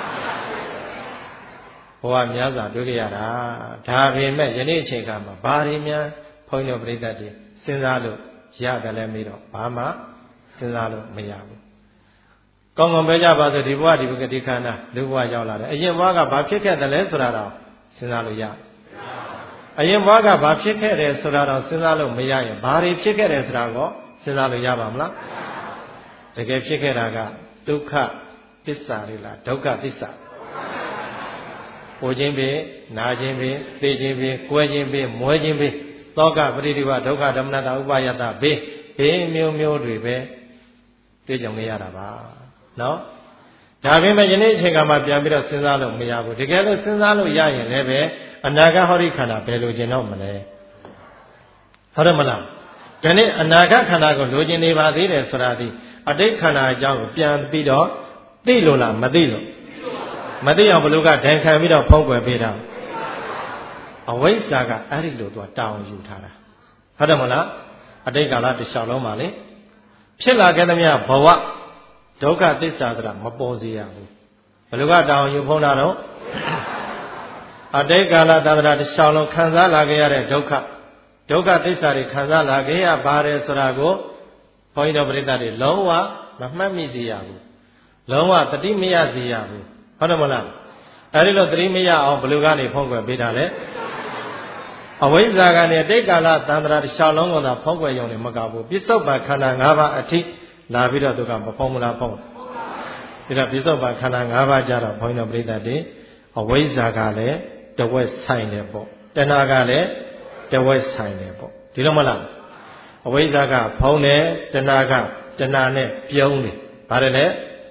ဘဝများစွာတွေ့ကြရတာဒါပေမဲ့ယနေ့အချိန်ခါမှာဘာတွေများဘုန်းကြီးတို့ပြိဿတွေစဉ်းစားလို့ရတယ်လည်းမေးတော့ဘာမှစဉ်းစားလို့မရဘူးကောင်းကောင်းပဲကြပါစို့ဒီဘဝဒီဘဂတိခန္ဓာလူဘဝရောက်လာတယ်အရင်ဘဝကဘာဖြစ်ခဲ့တယ်လဲဆိုတာတော့စဉ်းစားလို့ရအရင်ဘဝကဘာဖြစ်ခဲ့တယ်ဆိုတာတော့စဉ်းစားလို့မရရင်ဘာတွေဖြစ်ခဲ့တယ်ဆိုတာကောစဉ်းစားလို့ရပါမလားတကယ်ဖြစ်ခဲ့တာကဒုက္ခသစ္စာတွေလားဒုက္ခသစ္စာဟိုခြင်းပဲနာခြင်းပဲသိခြင်းပဲကွဲခြင်းပဲမွဲခြင်းပဲသောကပရိဒီဝဒုက္ခဓမ္မနတာဥပါယတဘေးဘေးမျိုးမျိုးတွေပဲတွေ့ကြုံရတာပါနော်ဒါပေမဲ့ယနေ့အချိန်ကမှပြန်ပြီးတော့စဉ်းစားလို့မရဘူးတကယ်လို့စဉ်းစားလို့ရရင်လည်းပဲအနာဂတ်ဟောဒီခန္ဓာဘယ်လိုကျင်တော့မလဲဟုတ်တယ်မလားဒီနေ့အနာဂတ်ခန္ဓာကိုလိုချင်နေပါသေးတယ်ဆိုတာဒီအတိတ်ခန္ဓာအကြောင်းကိုပြန်ပြီးတော့သိလို့လားမသိလို့မသိအောင်ဘလို့ကဒဏ်ခံပြီးတော့ဖုံးကွယ်ပေးတာအဝိဇ္ဇာကအဲ့ဒီလိုသူကတောင်းယူထားတာဟုတ်တယ်မလားအတိတ်ကာလတစ်လျှောက်လုံးပါလေဖြစ်လာခဲ့သမျှဘဝဒုက္ခသစ္စာဆိုတာမပေါ်စေရဘူးဘလို့ကတောင်းယူဖုံးတာတော့အတိတ်ကာလသာသနာတစ်လျှောက်လုံးခံစားလာခဲ့ရတဲ့ဒုက္ခဒုက္ခသစ္စာတွေခံစားလာခဲ့ရပါတယ်ဆိုတာကိုဘုန်းကြီးတို့ပြိဿတွေလုံးဝမမှတ်မိစေရဘူးလုံးဝတတိမရစေရဘူးဟုတ်တယ်မလားအဲဒီလိုတတိမရအောင်ဘယ်လိုကနေဖုံးကွယ်ပေးတာလဲအဝိဇ္ဇာကနေအတိတ်ကာလသန္တရာတစ်လျှောက်လုံးကသာဖုံးကွယ်ရုံနဲ့မကဘူးပြစ္ဆုတ်ပံခန္ဓာ၅ပါးအထိလာပြီးတော့သူကမဖုံးမလားဖုံးဒါတော့ပြစ္ဆုတ်ပံခန္ဓာ၅ပါးကြတော့ဘုန်းကြီးတို့ပြိဿတွေအဝိဇ္ဇာကလည်းတဝက်ဆိုင်တယ်ပေါ့တဏှာကလည်းတဝက်ဆိုင်တယ်ပေါ့ဒီလိုမလားအဝိဇ္ဇာကဖုံးတယ်တဏှာကတဏှာနဲ့ပြုံးတယ်ဗါတယ်လေ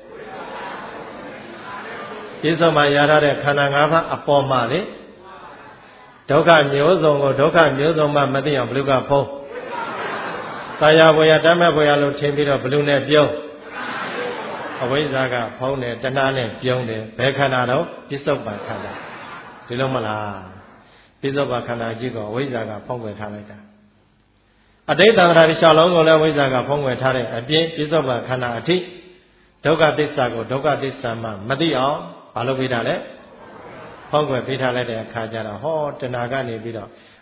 ပြစ္ဆုတ်ပံရထားတဲ့ခန္ဓာ၅ပါးအပေါ်မှာလေဒုက္ခမျိုးစုံကိုဒုက္ခမျိုးစုံမှမသိအောင်ဘလူကဖုံးတာယာဘွေရတတ်မဲ့ဘွေရလို့ထင်ပြီးတော့ဘလူနဲ့ပြုံးအဝိဇ္ဇာကဖုံးတယ်တဏှာနဲ့ပြုံးတယ်ဘယ်ခန္ဓာတော့ပြစ္ဆုတ်ပံခန္ဓာဒီလိုမလားပြစ္ဆုတ်ပံခန္ဓာကြီးကိုအဝိဇ္ဇာကဖုံးကွယ်ထားလိုက်တာအတိတ်သန္တရာတစ်လျှောက်လုံးကိုလည်းအဝိဇ္ဇာကဖုံးကွယ်ထားတဲ့အပြင်ပြစ္ဆုတ်ပံခန္ဓာအထိဒုက္ခသစ္စာကိုဒုက္ခသစ္စာမှမသိအောင်ဘာလို့ပေးတာလဲဖုံးကွယ်ပေးထားလိုက်တဲ့အခါကျတော့ဟောတဏှာကနေပြီးတော့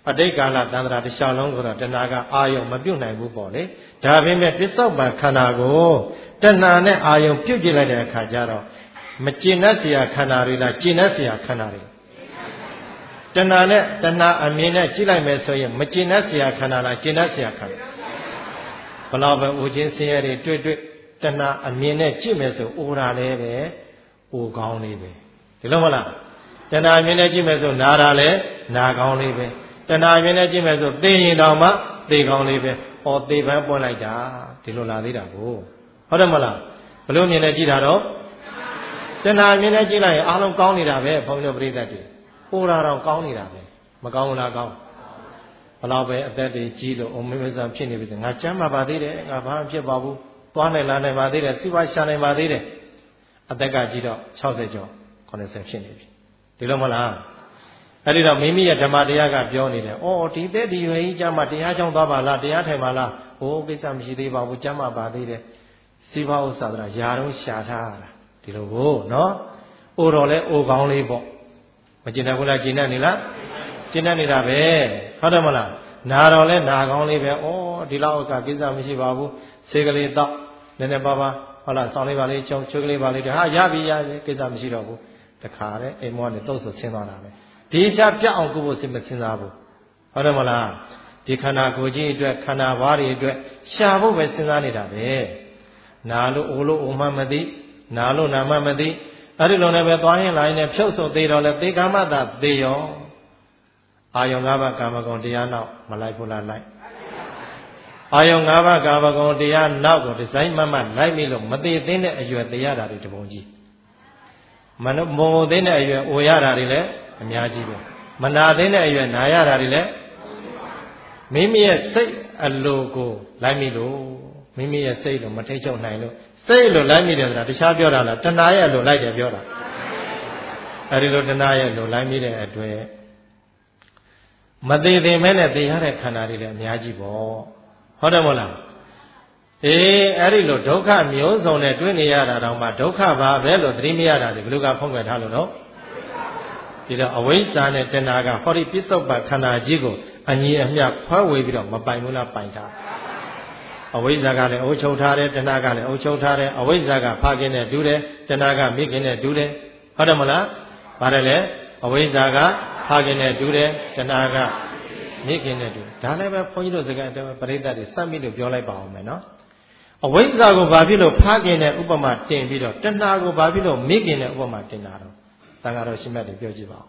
အတိတ်ကာလတန္တရာတစ်လျှောက်လုံးဆိုတော့တဏှာကအာယုံမပြုတ်နိုင်ဘူးပေါ့လေဒါပေမဲ့ပစ္စုပန်ခန္ဓာကိုတဏှာနဲ့အာယုံပြုတ်ကြည့်လိုက်တဲ့အခါကျတော့မကျင်납เสียခန္ဓာတွေလားကျင်납เสียခန္ဓာတွေတဏှာနဲ့တဏှာအမြင်နဲ့ကြည့်လိုက်မယ်ဆိုရင်မကျင်납เสียခန္ဓာလားကျင်납เสียခန္ဓာဘလောက်ပဲအိုခြင်းဆင်းရဲတွေတွေ့တွေ့တဏှာအမြင်နဲ့ကြည့်မယ်ဆိုအိုတာလည်းပဲအိုကောင်းလေးပဲဒီလိုမလားတဏှာအမြင်နဲ့ကြည့်မယ်ဆိုနာတာလည်းနာကောင်းလေးပဲတဏှာအမြင်နဲ့ကြည့်မယ်ဆိုသိရင်တောင်မှသိကောင်းလေးပဲဟောသိပန်းပွင့်လိုက်တာဒီလိုလာသေးတာကိုဟုတ်တယ်မလားဘလို့မြင်နဲ့ကြည့်တာတော့တဏှာအမြင်နဲ့ကြည့်လိုက်ရင်အားလုံးကောင်းနေတာပဲဘုန်းကြီးတို့ပြိဿတ်တွေအိုတာတော့ကောင်းနေတာပဲမကောင်းဘူးလားကောင်းဘလောက်ပဲအသက်တွေကြီးလို့အုံမင်းမဆန်ဖြစ်နေပြီငါကျမ်းမာပါသေးတယ်ငါဘာမှဖြစ်ပါဘူးသွားနိုင်လာနိုင်ပါသေးတယ်စီးပွားရှာနိုင်ပါသေးတယ်အသက်ကကြီးတော့၆၀ကျော်၇၀ဖြစ်နေပြီဒီလိုမလားအဲ့ဒီတော့မိမိရဲ့ဓမ္မတရားကပြောနေတယ်အော်ဒီသက်ဒီရွယ်ကြီးကျမ်းမာတရားကြောင့်သွားပါလားတရားထိုင်ပါလားဟိုကိစ္စမရှိသေးပါဘူးကျမ်းမာပါသေးတယ်စီးပွားဥစ္စာဆိုတာယာတော့ရှာထားတာဒီလိုကိုနော်အိုတော်လဲအိုကောင်းလေးပေါ့မကျင်တဲ့ဘူးလားကျင်တဲ့နေလားကျင်တဲ့နေတာပဲဟုတ်တယ်မလားနာတော်လဲနာကောင်းလေးပဲဩဒီလောက်ကကိစ္စမရှိပါဘူးဆေးကလေးတော့နည်းနည်းပါးပါဟုတ်လားဆောင်းလေးပါလေးချုံချွေးကလေးပါလေးဟာရပြီရပြီကိစ္စမရှိတော့ဘူးတခါတည်းအိမ်မောကနေတုတ်ဆိုဆင်းသွားတာပဲဒီချပြတ်အောင်ကုဖို့စဉ်မစဉ်းစားဘူးဟုတ်တယ်မလားဒီခန္ဓာကိုယ်ကြီးအတွက်ခန္ဓာဘွားတွေအတွက်ရှာဖို့ပဲစဉ်းစားနေတာပဲနာလို့အိုလို့အိုမှမသိနာလို့နာမှမသိအဲ့ဒီလိုနဲ့ပဲသွားရင်လာရင်လည်းဖြုတ်ဆိုသေးတော့လဲသေကာမတာသေရောအာယုံ၅ပါးကာမဂုဏ်တရားနောက်မလိုက်ဘူးလားလိုက်အာယုံ၅ပါးကာမဂုဏ်တရားနောက်ကိုဒီဇိုင်းမမလိုက်ပြီလို့မသေးသေးတဲ့အရွယ်တရားတာတွေတပုံကြီးမနမုံသေးတဲ့အရွယ်အိုရတာတွေလည်းအများကြီးပဲမနာသေးတဲ့အရွယ်နာရတာတွေလည်းမိမိရဲ့စိတ်အလိုကိုလိုက်ပြီလို့မိမိရဲ့စိတ်လို့မထိတ်ချုပ်နိုင်လို့စိတ်လို့လိုက်မိတယ်ဆိုတာတခြားပြောတာလားတဏှာရဲ့လို့လိုက်တယ်ပြောတာအဲဒီလိုတဏှာရဲ့လို့လိုက်မိတဲ့အတွက်မသေးသေးမဲနဲ့သိရတဲ့ခန္ဓာတွေလည်းအများကြီးပေါ့ဟုတ်တယ်မဟုတ်လားအေးအဲ့ဒီလိုဒုက္ခမျိုးစုံနဲ့တွေ့နေရတာတောင်မှဒုက္ခပါပဲလို့သတိမရတာဒီဘယ်လိုကဖုံးကွယ်ထားလို့တော့ဒီတော့အဝိဇ္ဇာနဲ့တဏှာကဟောဒီပစ္စုပ္ပန်ခန္ဓာကြီးကိုအညီအမျှခွဲဝေပြီးတော့မပိုင်ဘူးလားပိုင်ထားအဝိဇ္ဇာကလည်းအုပ်ချုပ်ထားတယ်တဏှာကလည်းအုပ်ချုပ်ထားတယ်အဝိဇ္ဇာကဖခင်နဲ့တူတယ်တဏှာကမိခင်နဲ့တူတယ်ဟုတ်တယ်မလားပါတယ်လေအဝိဇ္ဇာကဖခင်နဲ့တူတယ်တဏှာကမိခင်နဲ့တူဒါလည်းပဲဘုန်းကြီးတို့စကားတည်းပရိသတ်တွေစက်မိလို့ပြောလိုက်ပါအောင်မယ်နော်အဝိဇ္ဇာကိုဘာဖြစ်လို့ဖခင်နဲ့ဥပမာတင်ပြီးတော့တဏှာကိုဘာဖြစ်လို့မိခင်နဲ့ဥပမာတင်တာတော့တန်ဃာတော်ရှင်မြတ်တွေပြောကြည့်ပါဦး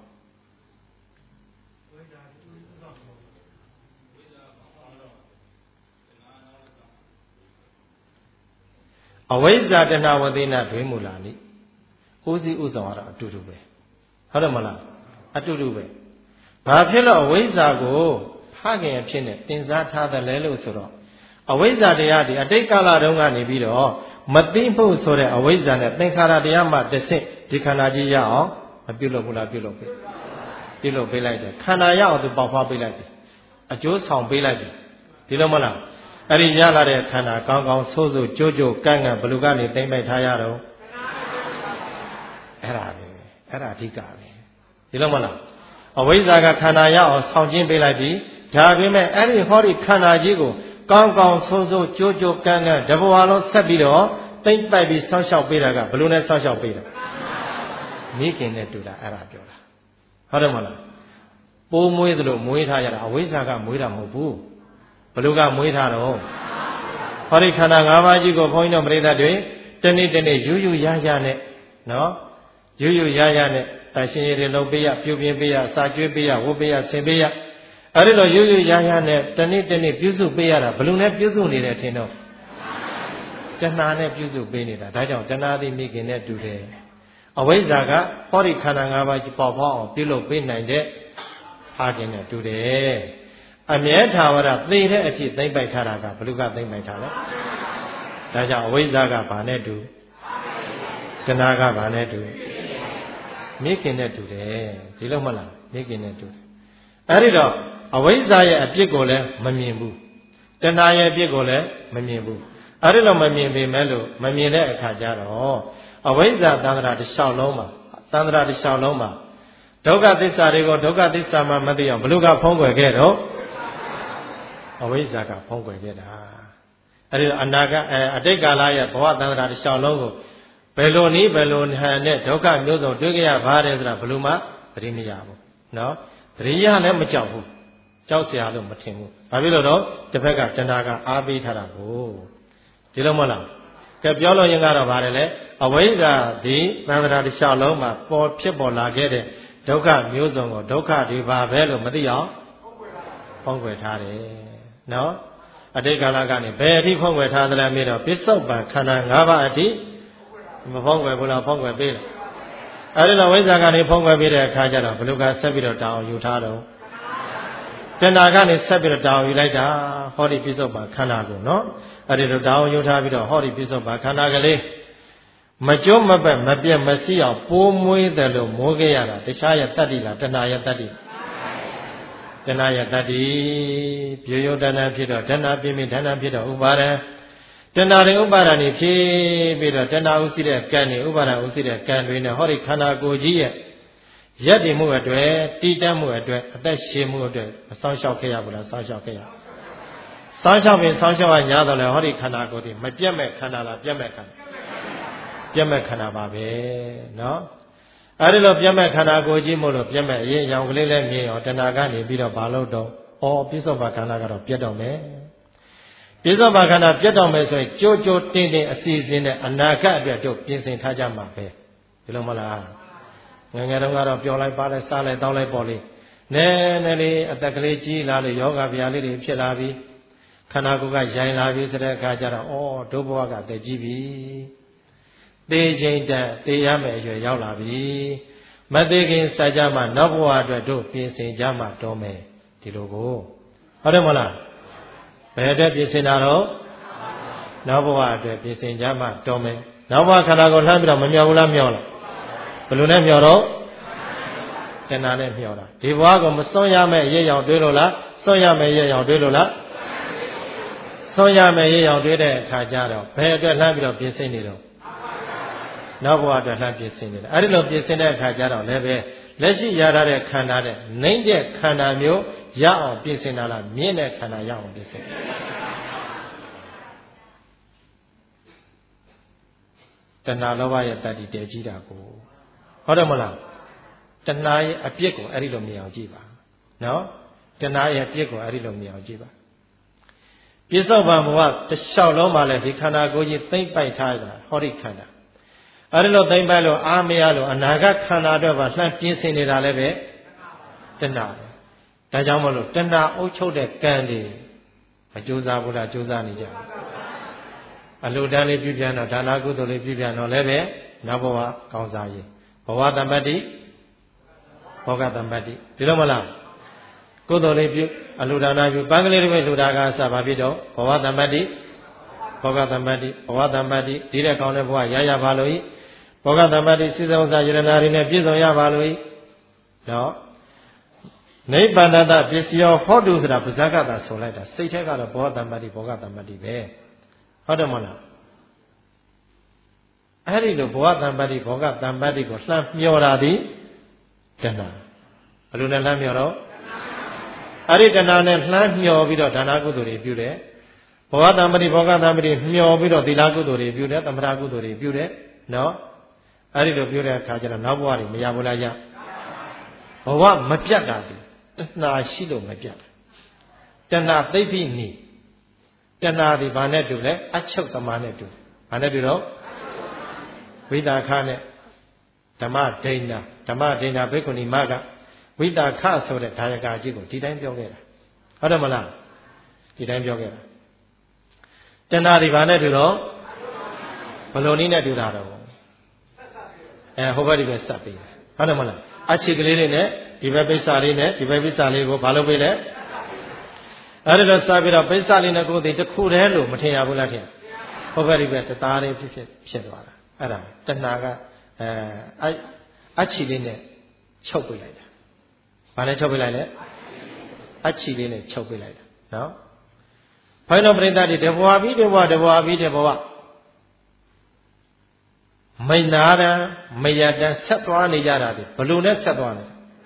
အဝိဇ္ဇာတဏှာဝသေနဒွေမူလာနိဦးစီးဥဆောင်ကတော့အတူတူပဲဟုတ်တယ်မလားအတူတူပဲဘာဖြစ်လို့အဝိဇ္ဇာကိုဖခင်အဖြစ်နဲ့တင်စားထားတယ်လဲလို့ဆိုတော့အဝိဇ္ဇာတရားဒီအတိတ်ကာလတုန်းကနေပြီးတော့မသိဖို့ဆိုတဲ့အဝိဇ္ဇာနဲ့သင်္ခါရတရားမှတစ်ဆင့်ဒီခန္ဓာကြီးရအောင်မပြုတ်လို့ဘူးလားပြုတ်လို့ပဲပြုတ်လို့ပေးလိုက်တယ်ခန္ဓာရအောင်သူပေါက်ဖွားပေးလိုက်တယ်အကျိုးဆောင်ပေးလိုက်တယ်ဒီလိုမလားအဲ့ဒီရလာတဲ့ခန္ဓာကောင်းကောင်းဆိုးဆိုးကြိုးကြိုးကန့်ကန့်ဘလူကနေတိမ့်ပိုက်ထားရတော့အဲ့ဒါပဲအဲ့ဒါအဓိကပဲဒီလိုမလားအဝိဇ္ဇာကခန္ဓာရအောင်ဆောင်ကျင်းပေးလိုက်ပြီဒါပေမဲ့အဲ့ဒီဟောဒီခန္ဓာကြီးကိုကောင်းကောင်းဆိုးဆိုးကြိုးကြိုးကန့်ကန့်တဘဝလုံးဆက်ပြီးတော့တိမ့်ပိုက်ပြီးဆောင်းလျှောက်ပေးတာကဘလူနဲ့ဆောင်းလျှောက်ပေးတာမိခင်နဲ့တူတာအဲ့ဒါပြောတာဟုတ်တယ်မလားပိုးမွေးသလိုမွေးထားရတာအဝိဇ္ဇာကမွေးတာမဟုတ်ဘူးဘလူကမွေးထားတော့ဟောဒီခန္ဓာ၅ပါးကြီးကိုဘုန်းကြီးတို့ပြိဿတ်တွေတနေ့တနေ့ယူယူရရနဲ့နော်ယူယူရရနဲ့တန်ရှင်ရည်တွေလုံးပေးရပြုပြင်းပေးရစာကျွေးပေးရဝတ်ပေးရဆင်ပေးရအဲ့ဒီလိုယူယူရရနဲ့တနေ့တနေ့ပြုစုပေးရတာဘလူနဲ့ပြုစုနေတဲ့အထင်တော့တဏှာနဲ့ပြုစုပေးနေတာဒါကြောင့်တဏှာသည်မိခင်နဲ့တူတယ်အဝိဇ္ဇာကဟောဒီခန္ဓာ၅ပါးကြီးပေါက်ဖောက်အောင်ပြုလုပ်ပေးနိုင်တဲ့ဖခင်နဲ့တူတယ်အမြဲထာဝရသေတဲ့အဖြစ်သိမ့်ပိုက်ထားတာကဘလူကသိမ့်ပိုက်ထားလဲဒါကြောင့်အဝိဇ္ဇာကဘာနဲ့တူတဏှာကဘာနဲ့တူမိခင်နဲ့တူတယ်ဒီလိုမလားမိခင်နဲ့တူတယ်အဲ့ဒီတော့အဝိဇ္ဇာရဲ့အပြစ်ကိုလည်းမမြင်ဘူးတဏှာရဲ့အပြစ်ကိုလည်းမမြင်ဘူးအဲ့ဒီလိုမမြင်ပေမဲ့လို့မမြင်တဲ့အခါကျတော့အဝိဇ္ဇာသန္တရာတစ်လျှောက်လုံးမှာသန္တရာတစ်လျှောက်လုံးမှာဒုက္ခသစ္စာတွေကိုဒုက္ခသစ္စာမှမသိအောင်ဘလူကဖုံးကွယ်ခဲ့တော့အဝိဇ္ဇာကဖုံးကွယ်ခဲ့တာအဲ့ဒီအနာကအတိတ်ကာလရဲ့ဘဝတန်ត្រာတစ်လျှောက်လုံးကိုဘယ်လိုနည်းဘယ်လိုဟန်နဲ့ဒုက္ခမျိုးစုံတွေ့ကြရပါတယ်ဆိုတာဘလူမှသတိမရဘူးနော်သတိရလည်းမကြောက်ဘူးကြောက်เสียလို့မထင်ဘူးဘာဖြစ်လို့တော့တစ်ဖက်ကတဏှာကအားပေးထားတာကိုဒီလိုမဟုတ်လားကဲပြောလို့ရင်ကတော့ဗါတယ်လေအဝိဇ္ဇာဒီသံဃာတစ်လျှောက်လုံးမှာပေါ်ဖြစ်ပေါ်လာခဲ့တဲ့ဒုက္ခမျိုးစုံကိုဒုက္ခဒီပါပဲလို့မသိအောင်ဖုံးကွယ်ထားတယ်နော်အတိတ်ကာလကနေဘယ်အထိဖုံးကွယ်ထားသလဲမေးတော့ပစ္စုပန်ခန္ဓာ၅ပါးအထိမဖုံးကွယ်ဘူးလားဖုံးကွယ်ပေးတယ်အဲ့ဒီတော့ဝိဇ္ဇာကနေဖုံးကွယ်ပေးတဲ့အခါကျတော့ဘလူကဆက်ပြီးတော့တောင်းယူထားတော့တဏှာကနေဆက်ပြီးတော့တောင်းယူလိုက်တာဟောဒီပစ္စုပန်ခန္ဓာကိုနော်အဲ့ဒီတော့တောင်းယူထားပြီးတော့ဟောဒီပစ္စုပန်ခန္ဓာကလေးမကျုံးမပက်မပြတ်မစီးအောင်ပိုးမွေးတယ်လို့မိုးခဲ့ရတာတခြားရဲ့တတ္တိလားတဏှာရဲ့တတ္တိတဏှာရဲ့တတ္တိပြေယုတဏှာဖြစ်တော့တဏှာပြင်းပြင်းတဏှာဖြစ်တော့ဥပါဒံတဏှာတွေဥပါဒံနေဖြစ်ပြီးတော့တဏှာဥသိတဲ့ကံတွေဥပါဒံဥသိတဲ့ကံတွေနဲ့ဟောဒီခန္ဓာကိုယ်ကြီးရဲ့ရက်တည်မှုအတွက်တည်တတ်မှုအတွက်အသက်ရှင်မှုအတွက်မဆောင်ရှောက်ခဲ့ရဘူးလားဆောင်ရှောက်ခဲ့ရဆောင်ရှောက်ပြီးဆောင်ရှောက်ရညာတော့လေဟောဒီခန္ဓာကိုယ်ဒီမပြတ်မဲ့ခန္ဓာလားပြတ်မဲ့ခန္ဓာပြတ်မဲ့ခန္ဓာပါပဲနော်အဲဒီလိုပြတ်မဲ့ခန္ဓာကိုယ်ကြီးမို့လို့ပြတ်မဲ့အရင်ရောင်ကလေးလည်းမြင်ရောတဏှာကနေပြီးတော့ဘာလို့တော့ဩပြစ္ဆုတ်ပါခန္ဓာကတော့ပြတ်တော့မယ်ပြစ္ဆုတ်ပါခန္ဓာပြတ်တော့မယ်ဆိုရင်ကြိုးကြိုးတင်းတင်းအစီအစဉ်နဲ့အနာဂတ်အတွက်တို့ပြင်ဆင်ထားကြမှာပဲဒီလိုမလားငယ်ငယ်တုန်းကတော့ပျော်လိုက်ပါလိုက်စားလိုက်တောင်းလိုက်ပေါ့လေနည်းနည်းလေးအသက်ကလေးကြီးလာလို့ယောဂဗျာလေးတွေဖြစ်လာပြီးခန္ဓာကိုယ်ကရိုင်လာပြီးဆိုတဲ့အခါကျတော့ဩဒုဘဝကတည်ကြည့်ပြီသေချိန်တန်သေရမယ်အရွယ်ရောက်လာပြီမသေးခင်စကြမှာနောက်ဘဝအတွက်တို့ပြင်ဆင်ကြမှာတော်မယ်ဒီလိုကိုဟုတ်တယ်မလားဘယ်အတွက်ပြင်ဆင်တာတော့နောက်ဘဝအတွက်ပြင်ဆင်ကြမှာတော်မယ်နောက်ဘဝခန္ဓာကိုယ်လှမ်းပြီးတော့မမြော်ဘူးလားမြော်လားဘယ်လိုနဲ့မြော်တော့တဏှာနဲ့မြော်တာဒီဘဝကိုမစွန့်ရမယ့်ရေရောင်တွေးလို့လားစွန့်ရမယ့်ရေရောင်တွေးလို့လားစွန့်ရမယ့်ရေရောင်တွေးတဲ့အခါကျတော့ဘယ်အတွက်လှမ်းပြီးတော့ပြင်ဆင်နေတော့နောက်ဘဝအတွက်လှမ်းပြင်ဆင်နေတယ်အဲ့ဒီလိုပြင်ဆင်တဲ့အခါကျတော့လည်းပဲလက်ရှိရထားတဲ့ခန္ဓာနဲ့နှိမ့်တဲ့ခန္ဓာမျိုးရအောင်ပြင်ဆင်တာလားမြင့်တဲ့ခန္ဓာရအောင်ပြင်ဆင်တဏှာလောဘရဲ့တတ္တိတည်ကြည့်တာကိုဟုတ်တယ်မလားတဏှာရဲ့အပြစ်ကိုအဲ့ဒီလိုမြင်အောင်ကြည့်ပါနော်တဏှာရဲ့အပြစ်ကိုအဲ့ဒီလိုမြင်အောင်ကြည့်ပါပြစ္ဆုတ်ပံဘဝတစ်လျှောက်လုံးမှာလည်းဒီခန္ဓာကိုယ်ကြီးသိမ့်ပိုက်ထားတာဟောဒီခန္ဓာအဲ့ဒီလိုသိမ့်ပိုက်လို့အာမရလို့အနာဂတ်ခန္ဓာအတွက်ပါလှမ်းပြင်းစင်နေတာလည်းပဲတဏှာပဲဒါကြောင့်မလို့တဏှာအုပ်ချုပ်တဲ့ကံတွေမကြိုးစားဘူးလားကြိုးစားနေကြအလှူဒန်းလေးပြုပြန်တော့ဒါနကုသိုလ်လေးပြုပြန်တော့လည်းပဲနောက်ဘဝကောင်းစားရေးဘဝတမ္ပတ္တိဘောဂတမ္ပတ္တိဒီလိုမလားကုသိုလ်လေးပြုအလှူဒါနပြုပန်းကလေးတွေပဲလှူဒါကစပါပြီတော့ဘဝတမ္ပတ္တိဘောဂတမ္ပတ္တိဘဝတမ္ပတ္တိဒီတဲ့ကောင်းတဲ့ဘဝရရပါလို့ဤဘောဂတမ္ပတ္တိစိစောစာယရဏတွေနဲ့ပြည့်စုံရပါလို့ဤနော်နိဗ္ဗာန်တပစ္စယောဟောတုဆိုတာပဇာကတာဆိုလိုက်တာစိတ်ထဲကတော့ဘောဂတမ္ပတ္တိဘောဂတမ္ပတ္တိပဲဟုတ်တယ်မလားအဲ့ဒီလိုဘဝတမ္ပတ္တိဘောဂတမ္ပတ္တိကိုလှမ်းမျောတာဒီတဏှာဘယ်လိုနဲ့လှမ်းမျောတော့အဲ့ဒီတဏှာနဲ့လှမ်းမျောပြီးတော့ဒါနကုသိုလ်တွေပြုတယ်ဘဝတမ္ပတ္တိဘောဂတမ္ပတ္တိမျောပြီးတော့သီလကုသိုလ်တွေပြုတယ်သမထကုသိုလ်တွေပြုတယ်နော်အဲ့ဒီလိုပြုတဲ့အခါကျတော့နောက်ဘဝတွေမရဘူးလားရဘဝမပြတ်တာဒီတဏှာရှိလို့မပြတ်တဏှာသိပြီနီတဏှာဒီဘာနဲ့တူလဲအချုပ်သမားနဲ့တူဘာနဲ့တူတော့ဝိတာခနဲ့ဓမ္မဒိဏဓမ္မဒိဏဘိက္ခုနီမကဝိတာခဆိုတဲ့ဒါယကာကြီးကိုဒီတိုင်းပြောခဲ့တာဟုတ်တယ်မလားဒီတိုင်းပြောခဲ့တာတဏှာဒီဘာနဲ့တူတော့ဘလိုနည်းနဲ့တူတာတော့အဲဟိုဘက်ဒီဘက်စပ်ပြီးဟုတ်တယ်မလားအချစ်ကလေးတွေနဲ့ဒီဘက်ပိဿာလေးနဲ့ဒီဘက်ပိဿာလေးကိုဘာလုပ်ပေးလဲအဲ့ဒါတော့စပြီးတော့ပိဿာလေးနဲ့ကိုယ်တည်းတစ်ခုတည်းလို့မထင်ရဘူးလားထင်ဟိုဘက်ဒီဘက်တသားလေးဖြစ်ဖြစ်ဖြစ်သွားတာအဲ့ဒါတဏှာကအဲအချီလေးနဲ့ချုပ်ပေးလိုက်တာဘာနဲ့ချုပ်ပေးလိုက်လဲအချီလေးနဲ့ချုပ်ပေးလိုက်တာနော်ဘိုင်းတော်ပရိသတ်တွေတဘွားပြီးတဘွားတဘွားပြီးတဘွားမိန်နာရံမယတံဆက်သွားနေကြတာဒီဘလူနဲ့ဆက်သွားတယ်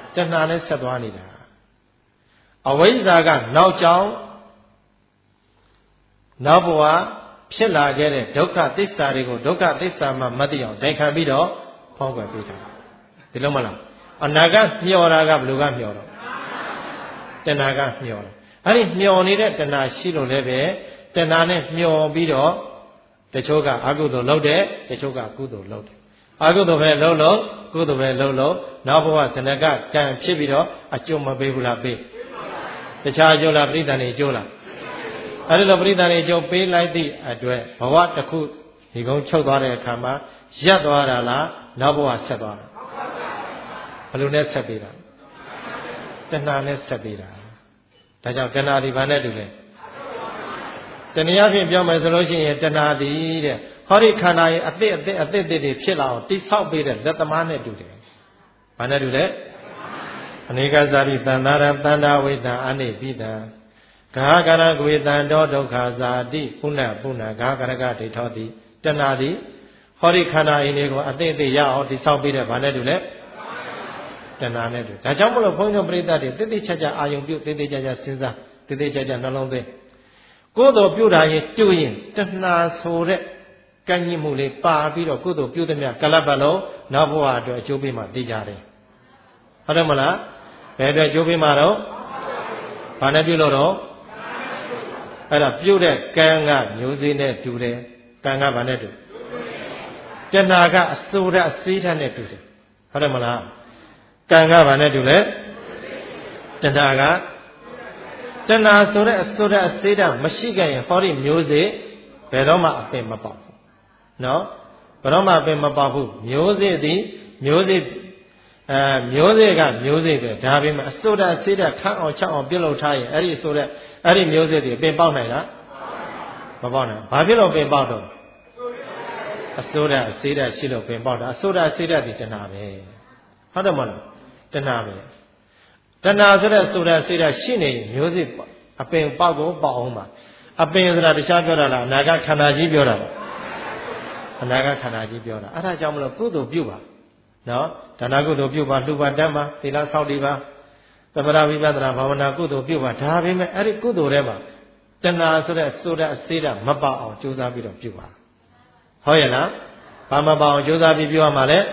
တဏှာနဲ့ဆက်သွားနေတာအဝိဇ္ဇာကနောက်ကြောင်းနောက်ဘဝဖြစ်လာခဲ့တဲ့ဒုက္ခသစ္စာတွေကိုဒုက္ခသစ္စာမှမသိအောင်တိုင်ခံပြီးတော့ဖောက်ကွယ်ပေးတာဒီလိုမလားအနာဂတ်မျှော်တာကဘယ်လိုကမျှော်တော့တဏှာကမျှော်တယ်အဲ့ဒီမျှော်နေတဲ့တဏှာရှိလို့လည်းပဲတဏှာနဲ့မျှော်ပြီးတော့တချို့ကအကုသိုလ်လုပ်တယ်တချို့ကကုသိုလ်လုပ်တယ်အကုသိုလ်ပဲလုပ်လို့ကုသိုလ်ပဲလုပ်လို့နောက်ဘဝဇဏကကံဖြစ်ပြီးတော့အကျိုးမပေးဘူးလားပေးတခြားအကျိုးလားပရိသတ်နေအကျိုးလားအဲ့ဒီလိုပရိသတ်နေအကျိုးပေးလိုက်သည့်အတွက်ဘဝတစ်ခုဒီကုန်းချုပ်သွားတဲ့အခါမှာရပ်သွားတာလားနောက်ဘဝဆက်သွားတာဘယ်လိုနဲ့ဆက်ပေးတာတဏှာနဲ့ဆက်ပေးတာဒါကြောင့်တဏှာဒီဘာနဲ့တူလဲတနည်းအားဖြင့်ပြောမယ်ဆိုလို့ရှိရင်တဏှာဒီတဲ့ဟောဒီခန္ဓာရဲ့အသစ်အသစ်အသစ်တွေဖြစ်လာအောင်တိဆောက်ပေးတဲ့လက်သမားနဲ့တူတယ်ဘာနဲ့တူလဲအနေကဇာတိတန္တာရတန္တာဝိတံအနိပိတံဂါကရကဝေတံတောဒုက္ခဇာတိပုဏ္ဏပုဏ္ဏဂါကရကဒိဋ္ဌောတိတဏှာဒီဟောဒီခန္ဓာအင်းတွေကိုအသစ်အသစ်ရအောင်တိဆောက်ပေးတဲ့ဘာနဲ့တူလဲတဏှာနဲ့တူဒါကြောင့်မလို့ဘုန်းကြီးပရိသတ်တွေတိတိကျကျအာယုံပြုတိတိကျကျစဉ်းစားတိတိကျကျနှလုံးသွင်းကိုယ်တော်ပြုတာရင်တူရင်တဏှာဆိုတဲ့ကံ့ညစ်မှုလေးပါပြီးတော့ကိုယ်တော်ပြုသမျှကလပ်ပတ်လုံးနောက်ဘဝအတွက်အကျိုးပေးမှသိကြတယ်ဟုတ်တယ်မလားဘယ်အတွက်အကျိုးပေးမှတော့ဘာနဲ့ပြုလို့တော့အဲ့ဒါပြုတဲ့ကံကမျိုးစေ့နဲ့တူတယ်ကံကဘာနဲ့တူတဏှာကအစိုးရအစေးဓာတ်နဲ့တူတယ်ဟုတ်တယ်မလားကံကဘာနဲ့တူလဲတဏှာကတဏှာဆိုတဲ့အစိုးရအစေးဓာတ်မရှိခဲ့ရင်ဟောဒီမျိုးစေ့ဘယ်တော့မှအပင်မပေါက်ဘူးနော်ဘယ်တော့မှအပင်မပေါက်ဘူးမျိုးစေ့သည်မျိုးစေ့အဲမျိုးစေ့ကမျိုးစေ့ပဲဒါပေမဲ့အစိုးရအစေးဓာတ်ခန့်အောင်ချောက်အောင်ပြုလုပ်ထားရင်အဲ့ဒီဆိုတဲ့အဲ့ဒီမျိုးစေ့သည်အပင်ပေါက်နိုင်လားမပေါက်နိုင်ဘာဖြစ်လို့ပင်ပေါက်တော့အစိုးရအစေးဓာတ်ရှိလို့ပင်ပေါက်တာအစိုးရအစေးဓာတ်ဒီတဏှာပဲဟုတ်တယ်မလားတဏှာပဲတဏှာဆိုတဲ့ဆိုတာစိတ်ဓာတ်ရှိနေရင်မျိုးစိအပင်ပေါက်ကိုပေါက်အောင်ပါအပင်ဆိုတာတခြားပြောတာလားအနာဂတ်ခန္ဓာကြီးပြောတာလားအနာဂတ်ခန္ဓာကြီးပြောတာအဲ့ဒါကြောင့်မလို့ကုသိုလ်ပြုပါနော်ဒါနကုသိုလ်ပြုပါလှူပါတတ်ပါသီလဆောက်တည်ပါသမထဝိပဿနာဘာဝနာကုသိုလ်ပြုပါဒါပေမဲ့အဲ့ဒီကုသိုလ်ထဲမှာတဏှာဆိုတဲ့ဆိုတာစိတ်ဓာတ်မပေါက်အောင်ကြိုးစားပြီးတော့ပြုပါဟုတ်ရဲ့လားဘာမပေါက်အောင်ကြိုးစားပြီးပြုရမှာလဲ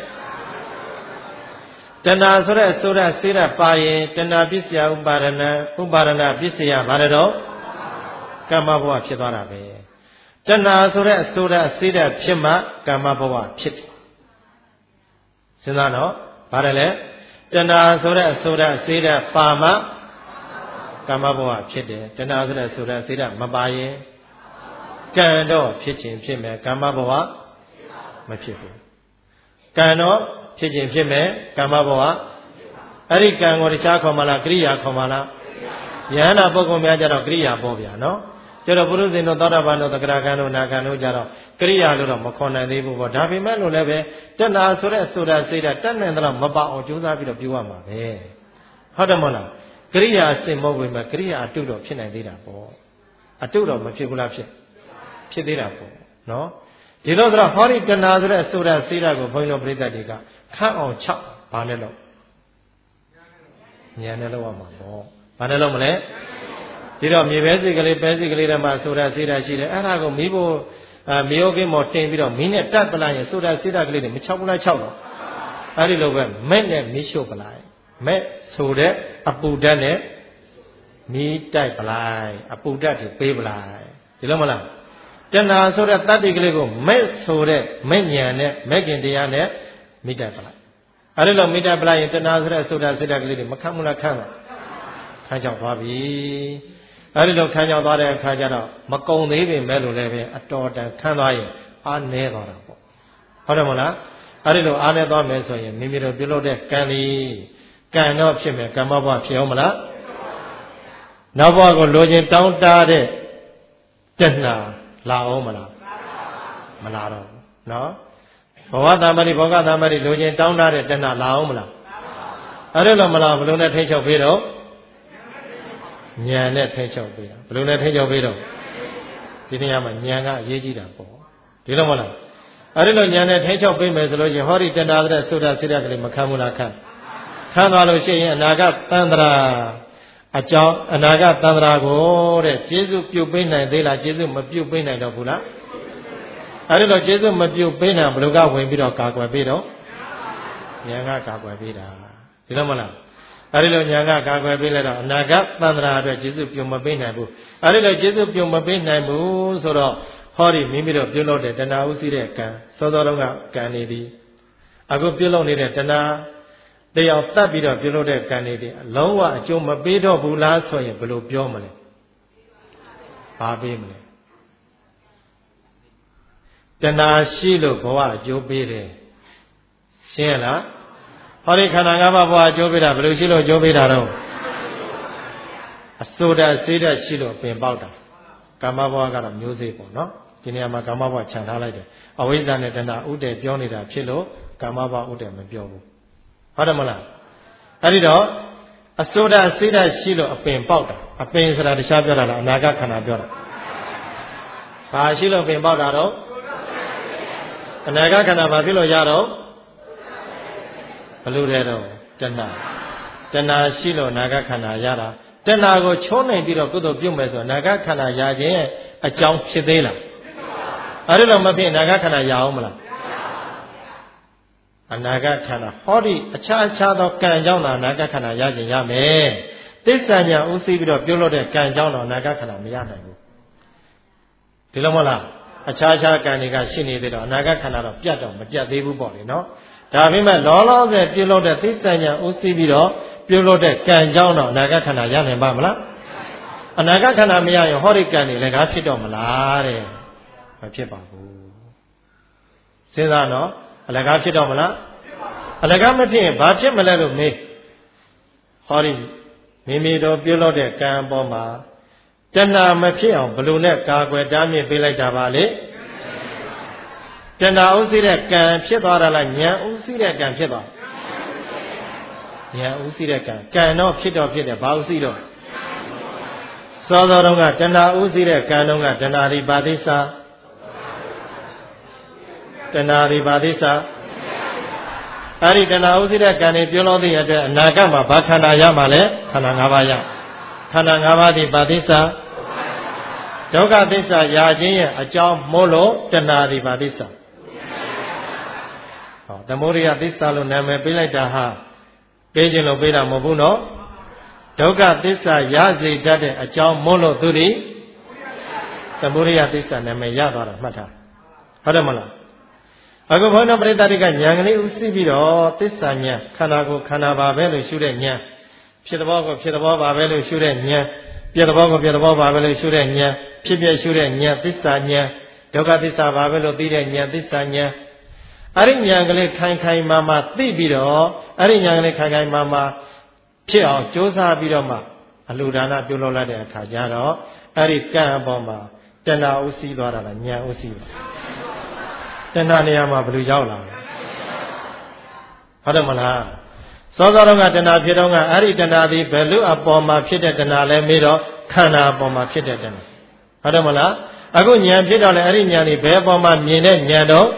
တဏှာဆိုတဲ့ဆိုတဲ့စေရပါရင်တဏှာပစ္စယဥပါဒနာဥပါဒနာပစ္စယဘာလဲတော့ကမ္မဘဝဖြစ်သွားတာပဲတဏှာဆိုတဲ့ဆိုတဲ့စေရဖြစ်မှကမ္မဘဝဖြစ်တယ်စဉ်းစားတော့ဘာလဲလဲတဏှာဆိုတဲ့ဆိုတဲ့စေရပါမှကမ္မဘဝဖြစ်တယ်တဏှာဆိုတဲ့ဆိုတဲ့စေရမပါရင်ကံတော့ဖြစ်ခြင်းဖြစ်မယ်ကမ္မဘဝမဖြစ်ဘူးကံတော့ဖြစ်ခြင်းဖြစ်မယ်ကမ္မဘဝအဲ့ဒီကံကိုတခြားခေါ်မလားကရိယာခေါ်မလားယဟန္တာပုဂ္ဂိုလ်များကြတော့ကရိယာပေါ့ဗျာနော်ကျတော့ပုရုဇဉ်တို့သောတာပန်တို့သက္ကရာကံတို့နာကံတို့ကြတော့ကရိယာလို့တော့မခေါ်နိုင်သေးဘူးပေါ့ဒါပေမဲ့လို့လည်းပဲတဏှာဆိုတဲ့ဆိုတာစိတ်ဓာတ်တက်နိုင်တော့မပေါအောင်ကြိုးစားပြီးတော့ပြုရမှာပဲဟုတ်တယ်မဟုတ်လားကရိယာစင်မဟုတ်ဘူးမဲ့ကရိယာအတုတော့ဖြစ်နိုင်သေးတာပေါ့အတုတော့မဖြစ်ဘူးလားဖြစ်ဖြစ်သေးတာပေါ့နော်ဒီလိုဆိုတော့ဟောဒီတဏှာဆိုတဲ့ဆိုတာစိတ်ဓာတ်ကိုဘုန်းကြီးတို့ပြိဿတွေကခန့်အောင်ချဘာနဲ့လို့ဉာဏ်နဲ့လောက်ရမှာပေါ့ဘာနဲ့လောက်မလဲဒီတော့မြေပဲစိတ်ကလေးပဲစိတ်ကလေးတွေမှာဆိုတာစိတ်ဓာတ်ရှိတယ်အဲ့ဒါကိုမီးဖို့အဲမီးရိုးကင်းမော်တင်ပြီးတော့မီးနဲ့တတ်ပလိုက်ရင်ဆိုတာစိတ်ဓာတ်ကလေးတွေမချောက်ဘူးလားချောက်တော့အဲ့ဒီလိုပဲမဲ့နဲ့မီးရှို့ပလိုက်မဲ့ဆိုတဲ့အပူဓာတ်နဲ့မီးတိုက်ပလိုက်အပူဓာတ်တွေပေးပလိုက်ဒီလိုမလားတဏှာဆိုတဲ့တတ္တိကလေးကိုမဲ့ဆိုတဲ့မဲ့ဉာဏ်နဲ့မဲ့ခင်တရားနဲ့မိတ္တပလိုက်အဲ့ဒီလိုမိတ္တပလိုက်ရင်တဏှာဆိုတဲ့ဆိုတာစိတ်ဓာတ်ကလေးတွေမခံဘူးလားခံလားခံကြောက်သွားပြီအဲ့ဒီလိုခံကြောက်သွားတဲ့အခါကျတော့မကုံသေးပေမဲ့လို့လည်းပဲအတော်တန်ခံသွားရင်အားနည်းသွားတာပေါ့ဟုတ်တယ်မလားအဲ့ဒီလိုအားနည်းသွားမယ်ဆိုရင်မိမိတို့ပြုလုပ်တဲ့ကံဒီကံတော့ဖြစ်မယ်ကမ္မဘဝဖြစ်အောင်မလားနောက်ဘဝကိုလိုချင်တောင်းတတဲ့တဏှာလာအောင်မလားမလာတော့ဘူးနော်ဘဝတမ္ပတိဘောဂတမ္ပတိလိုချင်တောင်းတတဲ့တဏှာလာအောင်မလားအဲ့ဒါလည်းမလားဘယ်လိုနဲ့ထိချုပ်ပေးတော့ဉာဏ်နဲ့ထိချုပ်ပေးတာဘယ်လိုနဲ့ထိချုပ်ပေးတော့ဒီနေရာမှာဉာဏ်ကအရေးကြီးတာပေါ့ဒီလိုမလားအဲ့ဒီလိုဉာဏ်နဲ့ထိချုပ်ပေးမယ်ဆိုလို့ရှိရင်ဟောဒီတဏှာတဲ့သုဒ္ဓစိတ္တကလေးမခံဘူးလားခံခခံသွားလို့ရှိရင်အနာဂတ်တန္တရာအကြောင်းအနာဂတ်တန္တရာကိုတဲ့ကျေးဇူးပြုပေးနိုင်သေးလားကျေးဇူးမပြုပေးနိုင်တော့ဘူးလားအဲ့ဒီတော့ကျေးဇူးမပြုပေးနိုင်ဘယ်လိုကဝင်ပြီးတော့ကာကွယ်ပေးတော့ဉာဏ်ကကာကွယ်ပေးတာဒီလိုမလားအဲ့ဒီလိုဉာဏ်ကကာကွယ်ပေးလိုက်တော့အနာဂတ်တန္တရာအတွက်ကျေးဇူးပြုမပေးနိုင်ဘူးအဲ့ဒီလိုကျေးဇူးပြုမပေးနိုင်ဘူးဆိုတော့ဟောဒီမိမိတို့ပြုလုပ်တဲ့တဏှာဥသိတဲ့ကံစောစောတုန်းကကံနေသည်အခုပြုလုပ်နေတဲ့တဏှာတရားတတ်ပြီးတော့ပြုလုပ်တဲ့ကံတွေဒီအလုံးဝအကျိုးမပေးတော့ဘူးလားဆိုရင်ဘယ်လိုပြောမလဲဘာပေးမလဲတဏှာရှိလို့ဘဝအကျိုးပေးတယ်ရှင်းရလားဟောဒီခန္ဓာ၅ပါးဘဝအကျိုးပေးတာဘယ်လိုရှိလို့အကျိုးပေးတာတော့အစိုးရစေတရှိလို့ပင်ပေါက်တာကာမဘဝကတော့မျိုးစေ့ပေါ့နော်ဒီနေရာမှာကာမဘဝခြံထားလိုက်တယ်အဝိဇ္ဇာနဲ့တဏှာဥတည်ပြောနေတာဖြစ်လို့ကာမဘဝဥတည်မပြောဘူးဟုတ်တယ်မလားအဲ့ဒီတော့အစိုးရစေတရှိလို့အပင်ပေါက်တာအပင်ဆိုတာတခြားပြောတာလားအနာဂတ်ခန္ဓာပြောတာဘာရှိလို့ပင်ပေါက်တာတော့အနာဂတ်ခန္ဓာဘာဖြစ်လို့ရတော့ဘလို့လဲတော့တဏှာတဏှာရှိလို့အနာဂတ်ခန္ဓာရတာတဏှာကိုချိုးနိုင်ပြီးတော့ကုသိုလ်ပြုမယ်ဆိုအနာဂတ်ခန္ဓာရခြင်းရဲ့အကြောင်းဖြစ်သေးလားအဲ့ဒီလိုမဖြစ်အနာဂတ်ခန္ဓာရအောင်မလားအနာဂတ်ခန္ဓာဟောဒီအခြားအခြားသောကံကြောင့်အနာဂတ်ခန္ဓာရခြင်းရမယ်သစ္စာညာဥသိပြီးတော့ပြုလုပ်တဲ့ကံကြောင့်တော့အနာဂတ်ခန္ဓာမရနိုင်ဘူးဒီလိုမဟုတ်လားအခြားခြားကံတွေကရှိနေသေးတော့အနာဂတ်ခန္ဓာတော့ပြတ်တော့မပြတ်သေးဘူးပေါ့လေနော်ဒါပေမဲ့လောလောဆယ်ပြုလုပ်တဲ့သစ္စာညာဥသိပြီးတော့ပြုလုပ်တဲ့ကံကြောင့်တော့အနာဂတ်ခန္ဓာရနိုင်ပါမလားအနာဂတ်ခန္ဓာမရရင်ဟောဒီကံတွေလည်းကားဖြစ်တော့မလားတဲ့မဖြစ်ပါဘူးစဉ်းစားနော်အလကားဖြစ်တော့မလားအလကားမဖြစ်ရင်ဘာဖြစ်မလဲလို့မေးဟောဒီမိမိတို့ပြုလုပ်တဲ့ကံအပေါ်မှာတဏှာမဖြစ်အောင်ဘယ်လိုနဲ့ကာကွယ်တားမြစ်ပေးလိုက်တာပါလေတဏှာဥသိတဲ့ကံဖြစ်သွားတာလားဉာဏ်ဥသိတဲ့ကံဖြစ်သွားဉာဏ်ဥသိတဲ့ကံကံတော့ဖြစ်တော့ဖြစ်တယ်ဘာဥသိတော့စောစောတုန်းကတဏှာဥသိတဲ့ကံတုန်းကတဏှာဒီပါတိစာတဏှာဒီပါတိစာအဲ့ဒီတဏှာဥသိတဲ့ကံတွေပြုလို့တဲ့အတွက်အနာဂတ်မှာဘာခန္ဓာရမှာလဲခန္ဓာ၅ပါးရခန္ဓာ၅ပါးဒီပါတိစာဒုက္ခသစ္စာရာခြင်းရဲ့အကြောင်းမို့လို့တဏှာဒီပါတိစာဟောသမုဒိယသစ္စာလို့နာမည်ပေးလိုက်တာဟာပေးခြင်းလို့ပေးတာမဟုတ်ဘူးနော်ဒုက္ခသစ္စာရစေတတ်တဲ့အကြောင်းမို့လို့သူဒီသမုဒိယသစ္စာနာမည်ရသွားတာမှတ်ထားဟုတ်တယ်မလားအခုဘုန်းတော်ပရိသတ်တွေကဉာဏ်ကလေးဥသိပြီးတော့သစ္စာဉာဏ်ခန္ဓာကိုခန္ဓာပါပဲလို့ရှုတဲ့ဉာဏ်ဖြစ်တဲ့ဘောကိုဖြစ်တဲ့ဘောပါပဲလို့ရှုတဲ့ဉာဏ်ပြတဲ့ဘောကိုပြတဲ့ဘောပါပဲလို့ရှုတဲ့ဉာဏ်ဖြစ်ပြရှုတဲ့ဉာဏ်သစ္စာဉာဏ်ဒုက္ခသစ္စာပါပဲလို့သိတဲ့ဉာဏ်သစ္စာဉာဏ်အဲ့ဒီဉာဏ်ကလေးခိုင်ခိုင်မာမာသိပြီးတော့အဲ့ဒီဉာဏ်ကလေးခိုင်ခိုင်မာမာဖြစ်အောင်ကြိုးစားပြီးတော့မှအလှူဒါနပြုလုပ်လိုက်တဲ့အခါကျတော့အဲ့ဒီကံအပေါ်မှာတဏှာဥသိသွားတာလားဉာဏ်ဥသိပါတဏှာနေရာမှာဘယ်လိုရောက်လာလဲဟုတ်တယ်မလားစောစောတုန်းကတဏှာဖြစ်တော့ကအဲ့ဒီတဏှာဒီဘယ်လိုအပေါ်မှာဖြစ်တဲ့တဏှာလဲမေးတော့ခန္ဓာအပေါ်မှာဖြစ်တဲ့တဏှာဟုတ်တယ်မလားအခုဉာဏ်ဖြစ်တော့လေအဲ့ဒီဉာဏ်ဒီဘယ်အပေါ်မှာမြင်တဲ့ဉာဏ်တော့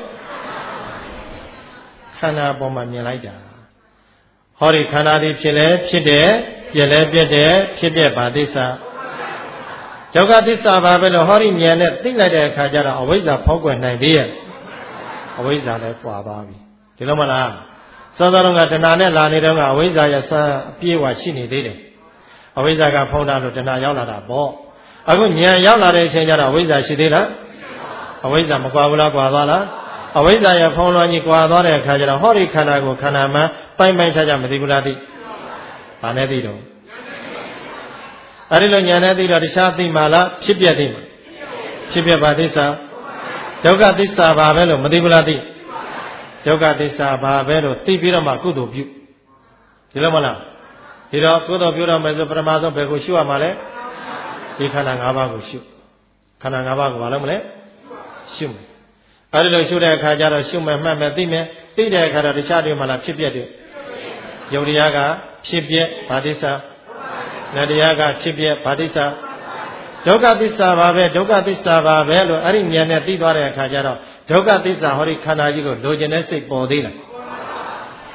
ခန္ဓာအပေါ်မှာမြင်လိုက်တာဟောဒီခန္ဓာဒီဖြစ်လဲဖြစ်တယ်ပြက်လဲပြက်တယ်ဖြစ်ပြက်ပါသစ္စာဒုက္ခသစ္စာပါပဲလို့ဟောဒီဉာဏ်နဲ့သိလိုက်တဲ့အခါကျတော့အဝိဇ္ဇာဖောက်ကွယ်နိုင်သေးရဲ့အဝိဇ္ဇာလည်းပွာသွားပြီဒီလိုမလားစောစောတုန်းကတဏှာနဲ့လာနေတော့ကအဝိဇ္ဇာရဲ့ဆွမ်းအပြည့်အဝရှိနေသေးတယ်အဝိဇ္ဇာကဖုံးတာလို့တဏှာရောက်လာတာပေါ့အခုဉာဏ်ရောက်လာတဲ့အချိန်ကျတော့အဝိဇ္ဇာရှိသေးလားအဝိဇ္ဇာမကွာဘူးလားကွာသွားလားအဝိဇ္ဇာရဲ့ဖုံးလွှမ်းကြီးကွာသွားတဲ့အခါကျတော့ဟောဒီခန္ဓာကိုခန္ဓာမှပိုင်ပိုင်ခြားခြားမသိဘူးလားသိဘာနဲ့သိတော့အဲ့ဒီလိုဉာဏ်နဲ့သိတော့တခြားသိမှလားဖြစ်ပြသိမှာဖြစ်ပြပါသစ္စာဒုက္ခသစ္စာပါပဲလို့မသိဘူးလားသိဒုက္ခသစ္စာပါပဲလို့သိပြီးတော့မှကုသိုလ်ပြုဒီလိုမလားဒီတော့ကုသိုလ်ပြုတော့မယ်ဆိုပထမဆုံးဘယ်ကိုရှုရမှာလဲဒီခန္ဓာ၅ပါးကိုရှုခန္ဓာ၅ပါးကိုဘာလို့မလဲရှုမယ်အဲ့ဒီလိုရှုတဲ့အခါကျတော့ရှုမယ်မှတ်မယ်သိမယ်သိတဲ့အခါတော့တခြားတွေမှလားဖြစ်ပြတဲ့ယုတ်တရားကဖြစ်ပြဘာသစ္စာနတရားကဖြစ်ပြဘာသစ္စာဒုက္ခသစ္စာပါပဲဒုက္ခသစ္စာပါပဲလို့အဲ့ဒီဉာဏ်နဲ့သိသွားတဲ့အခါကျတော့ဒုက္ခသစ္စာဟောဒီခန္ဓာကြီးကိုလိုချင်တဲ့စိတ်ပေါ်သေးလား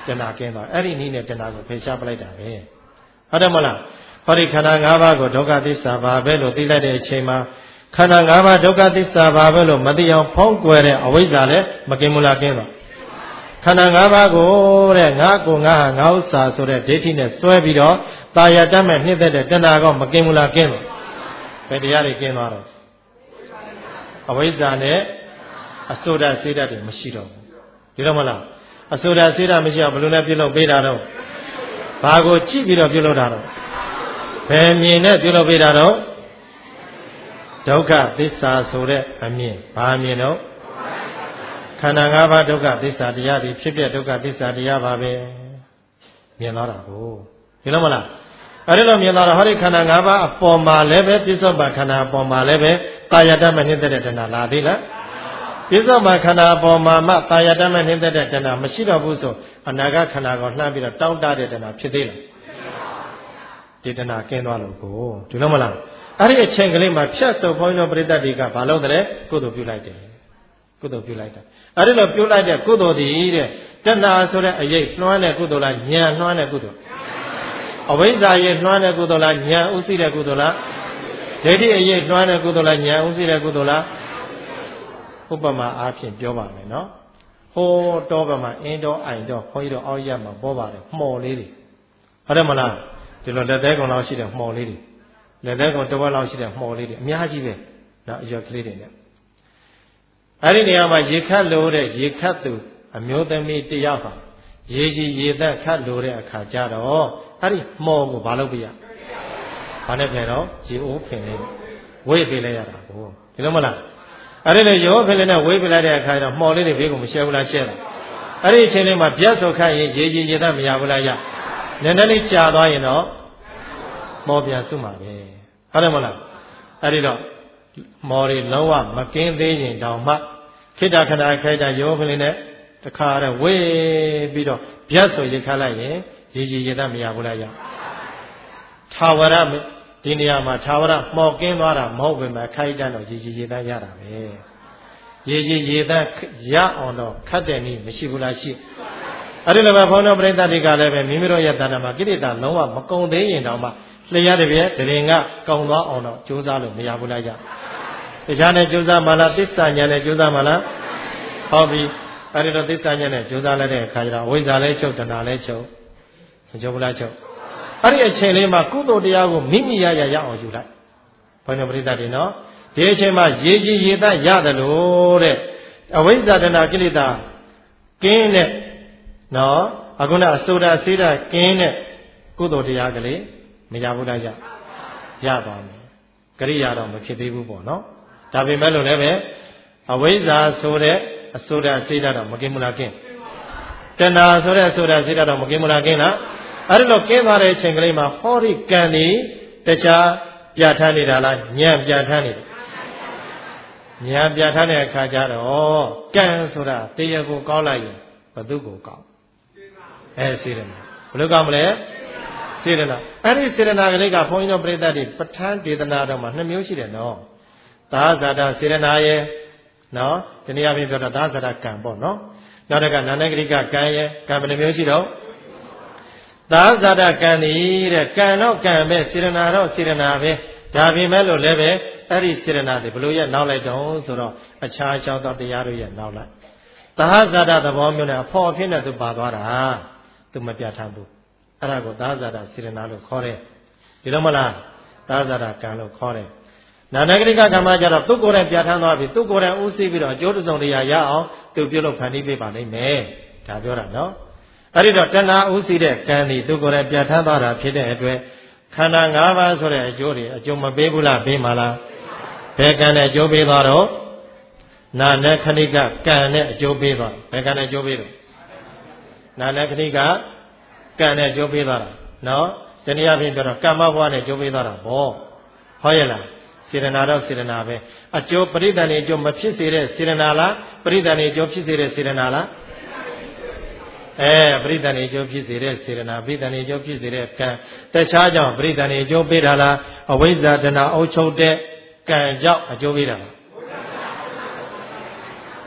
တဏှာကင်းသွားအဲ့ဒီနည်းနဲ့တဏှာကိုဖယ်ရှားပလိုက်တာပဲဟုတ်တယ်မလားဟောဒီခန္ဓာ၅ပါးကိုဒုက္ခသစ္စာဘာပဲလို့သိလိုက်တဲ့အချိန်မှာခန္ဓာ၅ပါးဒုက္ခသစ္စာဘာပဲလို့မသိအောင်ဖုံးကွယ်တဲ့အဝိဇ္ဇာလည်းမကင်းဘူးလားကင်းသွားခန္ဓာ၅ပါးကိုတဲ့ငါကိုငါဟာငါဥစ္စာဆိုတဲ့ဒိဋ္ဌိနဲ့စွဲပြီးတော့တာယာတတ်မဲ့နှိမ့်သက်တဲ့တဏှာကမကင်းဘူးလားကင်းသွားဘယ်တရားတွေကင်းသွားတော့အဝိဇ္ဇာနဲ့အစိုးရစေတတ်တွေမရှိတော့ဘူးဒီတော့မလားအစိုးရစေတတ်မရှိအောင်ဘယ်လိုလဲပြုလုပ်ပေးတာတော့ဘာကိုကြည့်ပြီးတော့ပြုလုပ်တာတော့ဘယ်မြင်နဲ့ပြုလုပ်ပေးတာတော့ဒုက္ခသစ္စာဆိုတဲ့အမြင်ဘာမြင်တော့ခန္ဓာ၅ပါးဒုက္ခသစ္စာတရားတွေဖြစ်ပြဒုက္ခသစ္စာတရားပါပဲမြင်သွားတာကိုဒီလိုမလားအဲ့ဒီလိုမြင်သွားတော့ဟောဒီခန္ဓာ၅ပါးအပေါ်မှာလည်းပဲပြစ္ဆုတ်ပန်ခန္ဓာအပေါ်မှာလည်းပဲတာယာတတ်မဲ့နှိမ့်သက်တဲ့တဏှာလာသေးလားပြစ္ဆုတ်ပန်ခန္ဓာအပေါ်မှာမှတာယာတတ်မဲ့နှိမ့်သက်တဲ့တဏှာမရှိတော့ဘူးဆိုအနာဂတ်ခန္ဓာကိုလှမ်းပြီးတော့တောင်းတတဲ့တဏှာဖြစ်သေးလားဒီတဏှာကင်းသွားလို့ကိုဒီလိုမလားအဲ့ဒီအချိန်ကလေးမှာဖြတ်တော့ဘုန်းကြီးတို့ပရိသတ်တွေကဘာလုပ်တယ်ကုသိုလ်ပြုလိုက်တယ်ကုသိုလ်ပြုလိုက်တာအဲ့ဒီလိုပြုလိုက်တဲ့ကုသိုလ်ဒီတဲ့တဏှာဆိုတဲ့အရေးလွှမ်းတဲ့ကုသိုလ်လားဉာဏ်လွှမ်းတဲ့ကုသိုလ်အဝိဇ္ဇာရေးလွှမ်းတဲ့ကုသိုလ်လားဉာဏ်ဥသိတဲ့ကုသိုလ်လားဒိဋ္ဌိအရေးလွှမ်းတဲ့ကုသိုလ်လားဉာဏ်ဥသိတဲ့ကုသိုလ်လားဥပမာအားဖြင့်ပြောပါမယ်နော်ဟိုးတောကမှာအင်းတော်အိုင်တော်ခွန်ကြီးတော်အောက်ရမှာပေါ်ပါတယ်မှော်လေးတွေဟုတ်တယ်မလားဒီလိုလက်သေးကောင်လောက်ရှိတဲ့မှော်လေးတွေလက်သေးကောင်တစ်ဝက်လောက်ရှိတဲ့မှော်လေးတွေအများကြီးပဲနော်အရွက်ကလေးတွေနဲ့အဲ့ဒီနေရာမှာရေခတ်လို့တဲ့ရေခတ်သူအမျိုးသမီးတယောက်ဟာရေကြီးရေသက်ခတ်လို့တဲ့အခါကျတော့အဲ့ဒီမှော်ကိုဘာလုပ်ပြရဘာနဲ့ဖယ်တော့ရေအိုးဖင်လေးဝေးပေးလိုက်ရတာကိုဒီလိုမလားအဲ့ဒီလေရောဖင်လေးနဲ့ဝေးပေးလိုက်တဲ့အခါကျတော့မှော်လေးတွေဘေးကိုမရှဲဘူးလားရှဲတယ်အဲ့ဒီအချိန်လေးမှာပြတ်ဆိုခတ်ရင်ရေကြီးရေသက်မရဘူးလားရနည်းနည်းလေးကြာသွားရင်တော့မော်ပြန်စုမှာပဲဟုတ်တယ်မလားအဲ့ဒီတော့မော်တွေလုံးဝမကင်းသေးရင်တောင်မှခိတ္တခဏခိုက်တာရောကလေးနဲ့တခါတည်းဝေးပြီးတော့ပြတ်ဆိုရခတ်လိုက်ရင်ရေကြီးရေသက်မရဘူးလားရထာဝရဒီနေရာမှာထာဝရမော်ကင်းသွားတာမဟုတ်ပေမဲ့ခိုက်တန်းတော့ရေကြီးရေသက်ရတာပဲရေကြီးရေသက်ရအောင်တော့ခတ်တဲ့နည်းမရှိဘူးလားရှိအဲ့ဒီလိုပဲဘုန်းတော်ပရိသတ်တွေကလည်းပဲမိမိတို့ရဲ့တဏ္ဍာမှာကိရိတာလုံးဝမကုံသေးရင်တောင်မှလျှရတဲ့ပြည့်တရင်ကကောင်းသွားအောင်တော့ကြိုးစားလို့မရဘူးလားကြတရားနဲ့ကြိုးစားမှလားသစ္စာဉာဏ်နဲ့ကြိုးစားမှလားဟောပြီအဲ့ဒီတော့သစ္စာဉာဏ်နဲ့ကြိုးစားလိုက်တဲ့အခါကျတော့ဝိဇ္ဇာလည်းချုပ်တဏှာလည်းချုပ်မချုပ်ဘူးလားချုပ်အဲ့ဒီအချိန်လေးမှာကုသိုလ်တရားကိုမိမိရရရအောင်ယူလိုက်ဘုန်းတော်ပရိသတ်တွေနော်ဒီအချိန်မှာရေကြီးရေသက်ရတယ်လို့တဲ့အဝိဇ္ဇာတဏှာကိလေသာကင်းတဲ့နော်အခုနအစိုးရစေတာကင်းတဲ့ကုသိုလ်တရားကလေးမရဘူးလားရရပါမယ်ကရိယာတော့မဖြစ်သေးဘူးပေါ့နော်ဒါပေမဲ့လို့လည်းပဲအဝိဇ္ဇာဆိုတဲ့အစိုးရစေတာတော့မကင်းဘူးလားကင်းတဏှာဆိုတဲ့အစိုးရစေတာတော့မကင်းဘူးလားကင်းလားအဲ့ဒီလိုကင်းသွားတဲ့အချိန်ကလေးမှာဟောဒီကံဒီတခြားပြဋ္ဌာန်းနေတာလားဉာဏ်ပြဋ္ဌာန်းနေတာဉာဏ်ပြဋ္ဌာန်းတဲ့အခါကျတော့ကံဆိုတာတရားကိုကောက်လိုက်ရင်ဘသူကိုကောက်အဲစေရနာဘယ်လိုကောက်မလဲစေရနာအဲ့ဒီစေရနာကလေးကဘုန်းကြီးတို့ပြိဿတွေပဋ္ဌာန်းဒေသနာတော်မှာနှစ်မျိုးရှိတယ်နော်သာဇာတစေရနာရဲ့နော်ဒီနေ့အပြင်ပြောတာသာဇာတကံပေါ့နော်နောက်တစ်ခါနာနဂရိကကံရဲ့ကံဘယ်နှမျိုးရှိတော့သာဇာတကံဤတဲ့ကံတော့ကံပဲစေရနာတော့စေရနာပဲဒါပေမဲ့လို့လည်းပဲအဲ့ဒီစေရနာတွေဘလို့ရဲ့နောက်လိုက်တော့ဆိုတော့အခြားအခြားသောတရားတွေရဲ့နောက်လိုက်သာဇာတသဘောမျိုးနဲ့အဖို့အဖြစ်နဲ့သူပါသွားတာသူမပြတ်ထမ်းဘူးအဲ့ဒါကိုသာဇာတစေရနာလို့ခေါ်တယ်ဒီလိုမလားသာဇာတကံလို့ခေါ်တယ်နာနဂရိကကမ္မကြတော့သူကိုယ်တိုင်ပြတ်ထမ်းသွားပြီသူကိုယ်တိုင်ဥသိပြီးတော့အကျိုးတစုံတရားရအောင်သူပြုလုပ်ဖန်တီးပေးပါလိမ့်မယ်ဒါပြောတာနော်အဲ့ဒီတော့တဏှာဥသိတဲ့ကံဒီသူကိုယ်တိုင်ပြတ်ထမ်းသွားတာဖြစ်တဲ့အတွက်ခန္ဓာ၅ပါးဆိုတဲ့အကျိုးတွေအကျိုးမပေးဘူးလားပေးမှာလားဘယ်ကံနဲ့အကျိုးပေးသွားတော့နာနခဏိကကံနဲ့အကျိုးပေးသွားဘယ်ကံနဲ့အကျိုးပေးတော့နာနခဏိကကံနဲ့အကျိုးပေးသွားတာနော်တနည်းအားဖြင့်ပြောတော့ကမ္မဘဝနဲ့အကျိုးပေးသွားတာပေါ့ဟောရလားစေရနာတော့စေရနာပဲအကျိုးပရိသတ်နေအကျိုးမဖြစ်စေတဲ့စေရနာလားပရိသတ်နေအကျိုးဖြစ်စေတဲ့စေရနာလားအဲပရိသတ်နေအကျိုးဖြစ်စေတဲ့စေရနာပရိသတ်နေအကျိုးဖြစ်စေတဲ့ကံတခြားကြောင့်ပရိသတ်နေအကျိုးပေးတာလားအဝိဇ္ဇာတဏှာအုပ်ချုပ်တဲ့ကံကြောင့်အကျိုးပေးတာလား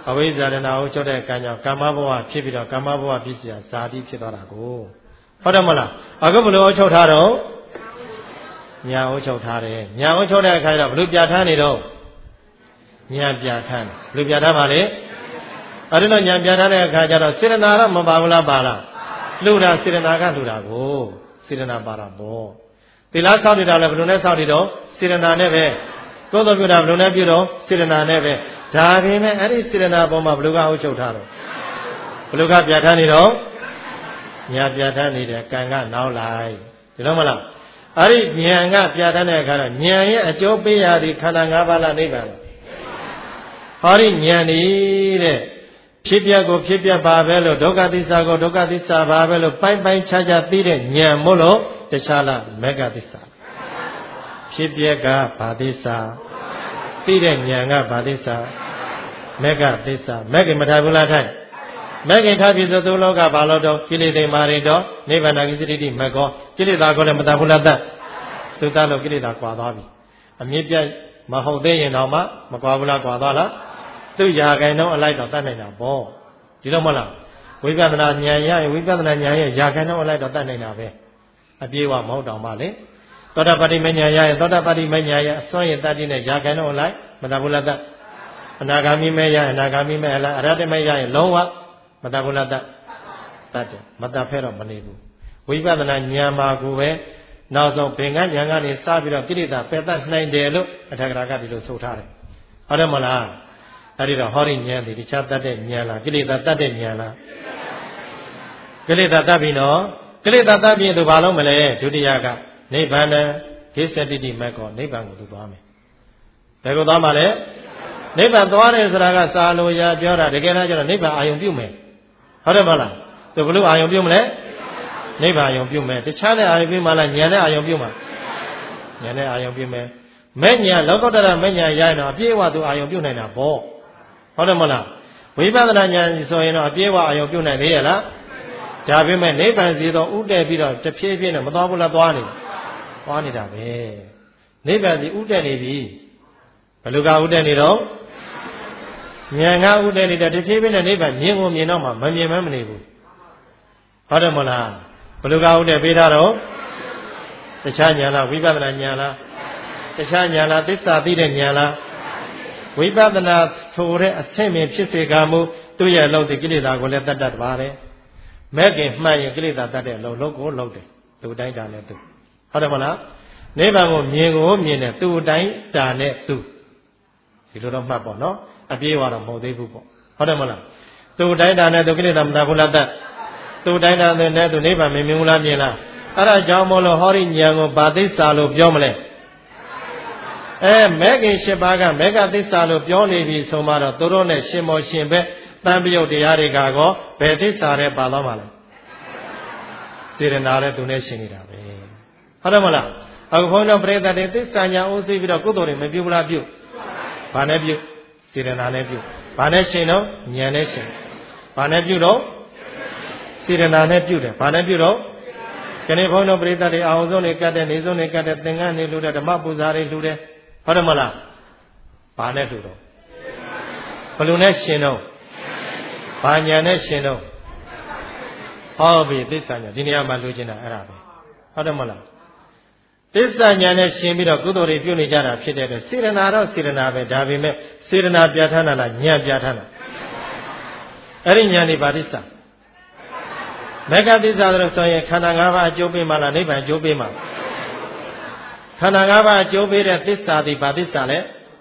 အဝိဇ္ဇာရဏအုပ်ချုပ်တဲ့ကံကြောင့်ကာမဘဝဖြစ်ပြီးတော့ကာမဘဝဖြစ်เสียဇာတိဖြစ်သွားတာကိုဟုတ်တယ်မလားအခုဘယ်လိုအုပ်ချုပ်ထားတော့ညာအုပ်ချုပ်ထားတယ်ညာအုပ်ချုပ်တဲ့အခါကျတော့ဘယ်လိုပြဋ္ဌာန်းနေတော့ညာပြဋ္ဌာန်းဘယ်လိုပြဋ္ဌာန်းပါလဲအဲ့ဒီတော့ညာပြဋ္ဌာန်းတဲ့အခါကျတော့စေတနာတော့မပါဘူးလားပါလားလှူတာစေတနာကလှူတာကိုစေတနာပါတာပေါ့သီလဆောက်တည်တာလည်းဘယ်လိုနဲ့ဆောက်တည်တော့စေတနာနဲ့ပဲကိုယ်တော်ပြုတာဘယ်လိုနဲ့ပြုတော့စေတနာနဲ့ပဲဒါပေမဲ့အဲ့ဒီစေတနာပေါ်မှာဘယ်လိုကအုပ်ချုပ်ထားတော့ဘယ်လိုကပြဋ္ဌာန်းနေတော့ညာပြဋ္ဌာန်းနေတဲ့ကံကနောက်လိုက်ဒီလိုမလားအဲ့ဒီဉာဏ်ကပြဋ္ဌာန်းတဲ့အခါတော့ဉာဏ်ရဲ့အကျိုးပေးရာဒီခန္ဓာ၅ပါးလားနိဗ္ဗာန်လားဟောဒီဉာဏ်နေတဲ့ဖြစ်ပြကိုဖြစ်ပြပါပဲလို့ဒုက္ခသစ္စာကိုဒုက္ခသစ္စာပါပဲလို့ပိုင်းပိုင်းခြားခြားသိတဲ့ဉာဏ်မို့လို့တခြားလားမေဃသစ္စာဖြစ်ပြကဘာသစ္စာသိတဲ့ဉာဏ်ကဘာသစ္စာမေဃသစ္စာမေဃမထားဘူးလားထိုင်မေဃထားပြီဆိုသူလောကဘာလို့တော့ကိလေသာမာရိတော့နိဗ္ဗာန်ကိစ္စတိမကောကိလေသာကိုလည်းမတတ်ဘူးလားတတ်သူတတ်လို့ကိလေသာကွာသွားပြီအမြင့်ပြတ်မဟုတ်သေးရင်တော့မှမကွာဘူးလားကွာသွားလားသူရာခိုင်တော့အလိုက်တော့တတ်နိုင်တာပေါ့ဒီလိုမဟုတ်လားဝိပဿနာဉာဏ်ရရင်ဝိပဿနာဉာဏ်ရဲ့ရာခိုင်တော့အလိုက်တော့တတ်နိုင်တာပဲအပြေးဝမဟုတ်တော့မှလေသောတာပတိမဉာဏ်ရရင်သောတာပတိမဉာဏ်ရဲ့အစွမ်းရည်တတ်တဲ့ရာခိုင်တော့အလိုက်မတတ်ဘူးလားတတ်အနာဂါမိမဲရရင်အနာဂါမိမဲအလိုက်အရဟတမဲရရင်လုံးဝမတတ်ဘူးလားတတ်တတ်တယ်မတတ်ဖဲတော့မနေဘူးဝိပဿနာဉာဏ်မှာကိုပဲနောက်ဆုံးဘင်္ဂဉာဏ်ကနေစပြီးတော့ကိလေသာပယ်တတ်နိုင်တယ်လို့အထက်ကရာကဒီလိုဆိုထားတယ်ဟုတ်တယ်မလားအဲ့ဒီတော့ဟောဒီဉာဏ်ဒီတခြားတတ်တဲ့ဉာဏ်လားကိလေသာတတ်တဲ့ဉာဏ်လားကိလေသာတတ်ပြီနော်ကိလေသာတတ်ပြီသူဘာလုပ်မလဲဒုတိယကနိဗ္ဗာန်ကိစ္စတိတိမက်ကောနိဗ္ဗာန်ကိုသူသွားမယ်ဘယ်ကိုသွားမှာလဲနိဗ္ဗာန်သွားတယ်ဆိုတာကစာလိုရာပြောတာတကယ်တော့ကျတော့နိဗ္ဗာန်အာယုံပြုမယ်ဟုတ်တယ်မလားသူဘလို့အာယုံပြုမလဲနိဗ္ဗာန်အာယုံပြုမယ်တခြားတဲ့အာယုံပြုမှလားဉာဏ်နဲ့အာယုံပြုမှာဉာဏ်နဲ့အာယုံပြုမယ်မဲ့ဉာဏ်လောကုတ္တရမဲ့ဉာဏ်ရရင်တော့အပြည့်အဝသူအာယုံပြုနိုင်တာပေါ့ဟုတ်တယ်မလားဝိပဿနာဉာဏ်ဆိုရင်တော့အပြည့်အဝအာယုံပြုနိုင်သေးရဲ့လားဒါပေမဲ့နိဗ္ဗာန်စီတော့ဥတည်ပြီးတော့တဖြည်းဖြည်းနဲ့မသွားဘူးလားသွားနေသွားနေတာပဲနိဗ္ဗာန်စီဥတည်နေပြီဘယ်လိုကဥတည်နေတော့ဉာဏ်ကဥတည်နေတဲ့တဖြည်းဖြည်းနဲ့နိဗ္ဗာန်မြင်ကိုမြင်တော့မှမမြင်မှမနေဘူးဟုတ်တယ်မလားဘယ်လိုကဥတည်ပေးတာတော့တခြားဉာဏ်လားဝိပဿနာဉာဏ်လားတခြားဉာဏ်လားသစ္စာသိတဲ့ဉာဏ်လားဝိပဿနာဆိုတဲ့အဆင့်မြင်ဖြစ်စေကမူသူ့ရဲ့အလုပ်ဒီကိလေသာကိုလည်းတတ်တတ်ပါတယ်မဲ့ခင်မှန်ရင်ကိလေသာတတ်တဲ့အလုပ်လုပ်ကိုလုပ်တယ်သူတိုင်းတာနဲ့သူဟုတ်တယ်မလားနိဗ္ဗာန်ကိုမြင်ကိုမြင်တယ်သူတိုင်းတာနဲ့သူဒီလိုတော့မှတ်ပေါ့နော်အပြေးတော့မဟုတ်သေးဘူးပေါ့ဟုတ်တယ်မလားသူတိုင်းတာနဲ့သူကိလေသာမတတ်ဘူးလားတတ်သူတိုင်းတာနဲ့သူနိဗ္ဗာန်မမြင်ဘူးလားမြင်လားအဲ့ဒါကြောင့်မို့လို့ဟောဒီဉာဏ်ကိုဗာသစ္စာလို့ပြောမလဲအဲမဲခင်၈ပါးကမေဃသစ္စာလို့ပြောနေပြီဆိုမှတော့သူတို့နဲ့ရှင်မောရှင်ဘက်တန်ပြုတ်တရားတွေကကောဘယ်သစ္စာနဲ့ပါသွားမှာလဲစေရနာနဲ့သူနဲ့ရှင်နေတာပဲဟုတ်တယ်မလားအခုဘုန်းတော်ပရိသတ်တွေသစ္စာညာဦးသိပြီးတော့ကုသိုလ်တွေမပြုဘူးလားပြုဘာနဲ့ပြုစေရနာနဲ့ပြုဘာနဲ့ရှင်တော့ဉာဏ်နဲ့ရှင်ဘာနဲ့ပြုတော့စေရနာနဲ့ပြုတယ်ဘာနဲ့ပြုတော့ခဏဘုန်းတော်ပရိသတ်တွေအောင်ဆုံးတွေကတ်တဲ့နေဆုံးတွေကတ်တဲ့သင်္ကန်းတွေလှူတဲ့ဓမ္မပူဇာတွေလှူတယ်ဟုတ်တယ်မလားဘာနဲ့လှူတော့ဘယ်လိုနဲ့ရှင်တော့ဘာညာနဲ့ရှင်တော့ဟောပြီသစ္စာညာဒီနေရာမှာလှူခြင်းတာအဲ့ဒါပဲဟုတ်တယ်မလားသစ္စာညာနဲ့ရှင်ပြီးတော့ကုသိုလ်တွေပြုနေကြတာဖြစ်တဲ့အတွက်စေရနာတော့စေရနာပဲဒါပေမဲ့စေရနာပြဋ္ဌာန်းတာလားဉာဏ်ပြဋ္ဌာန်းတာအဲ့ဒီဉာဏ်ဒီဘာသစ္စာမေဃသစ္စာလို့ဆိုရင်ခန္ဓာ၅ပါးအကျိုးပေးမှလားနိဗ္ဗာန်အကျိုးပေးမှလားခန္ဓာ၅ပါးအကျိုးပေးတဲ့သစ္စာဒီဘာသစ္စာလဲ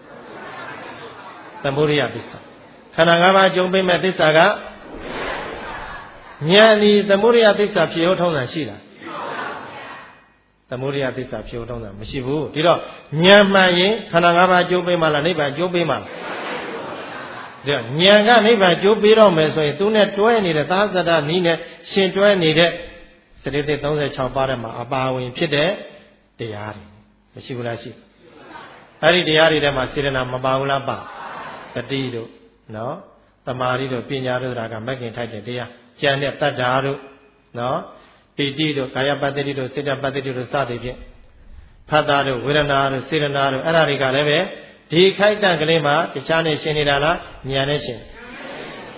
သမုဒိယသစ္စာခန္ဓာ၅ပါးအကျိုးပေးမဲ့သစ္စာကဉာဏ်ဒီသမုဒိယသစ္စာဖြစ်ဟုတ်ထုံးတာရှိလားသမုဒိယသစ္စာဖြစ်ဟုတ်ထုံးတာမရှိဘူးဒီတော့ဉာဏ်မှန်ရင်ခန္ဓာ၅ပါးအကျိုးပေးမှလားနိဗ္ဗာန်အကျိုးပေးမှလားဒါဉာဏ်ကနိဗ္ဗာန်အကျိုးပေးတော့မယ်ဆိုရင်သူနဲ့တွဲနေတဲ့သာသနာနီးနဲ့ရှင်တွဲနေတဲ့စရိတ်သုံးဆယ်ခြောက်ပါးထဲမှာအပါဝင်ဖြစ်တဲ့တရားတွေမရှိဘူးလားရှိအဲ့ဒီတရားတွေထဲမှာစေရနာမပါဘူးလားပါတတိတို့နော်တမာရီတို့ပညာတို့ဆိုတာကမက္ကင်ထိုက်တဲ့တရားကျန်တဲ့တတ္တာတို့နော်ပီတိတို့ကာယပတ္တိတို့စေတပတ္တိတို့စသည်ဖြင့်ဖတ်တာတို့ဝေဒနာတို့စေရနာတို့အဲ့ဒါတွေကလည်းပဲဒီခိုက်တန့်ကလေးမှာတခြားနဲ့ရှင်နေတာလားဉာဏ်နဲ့ရှင်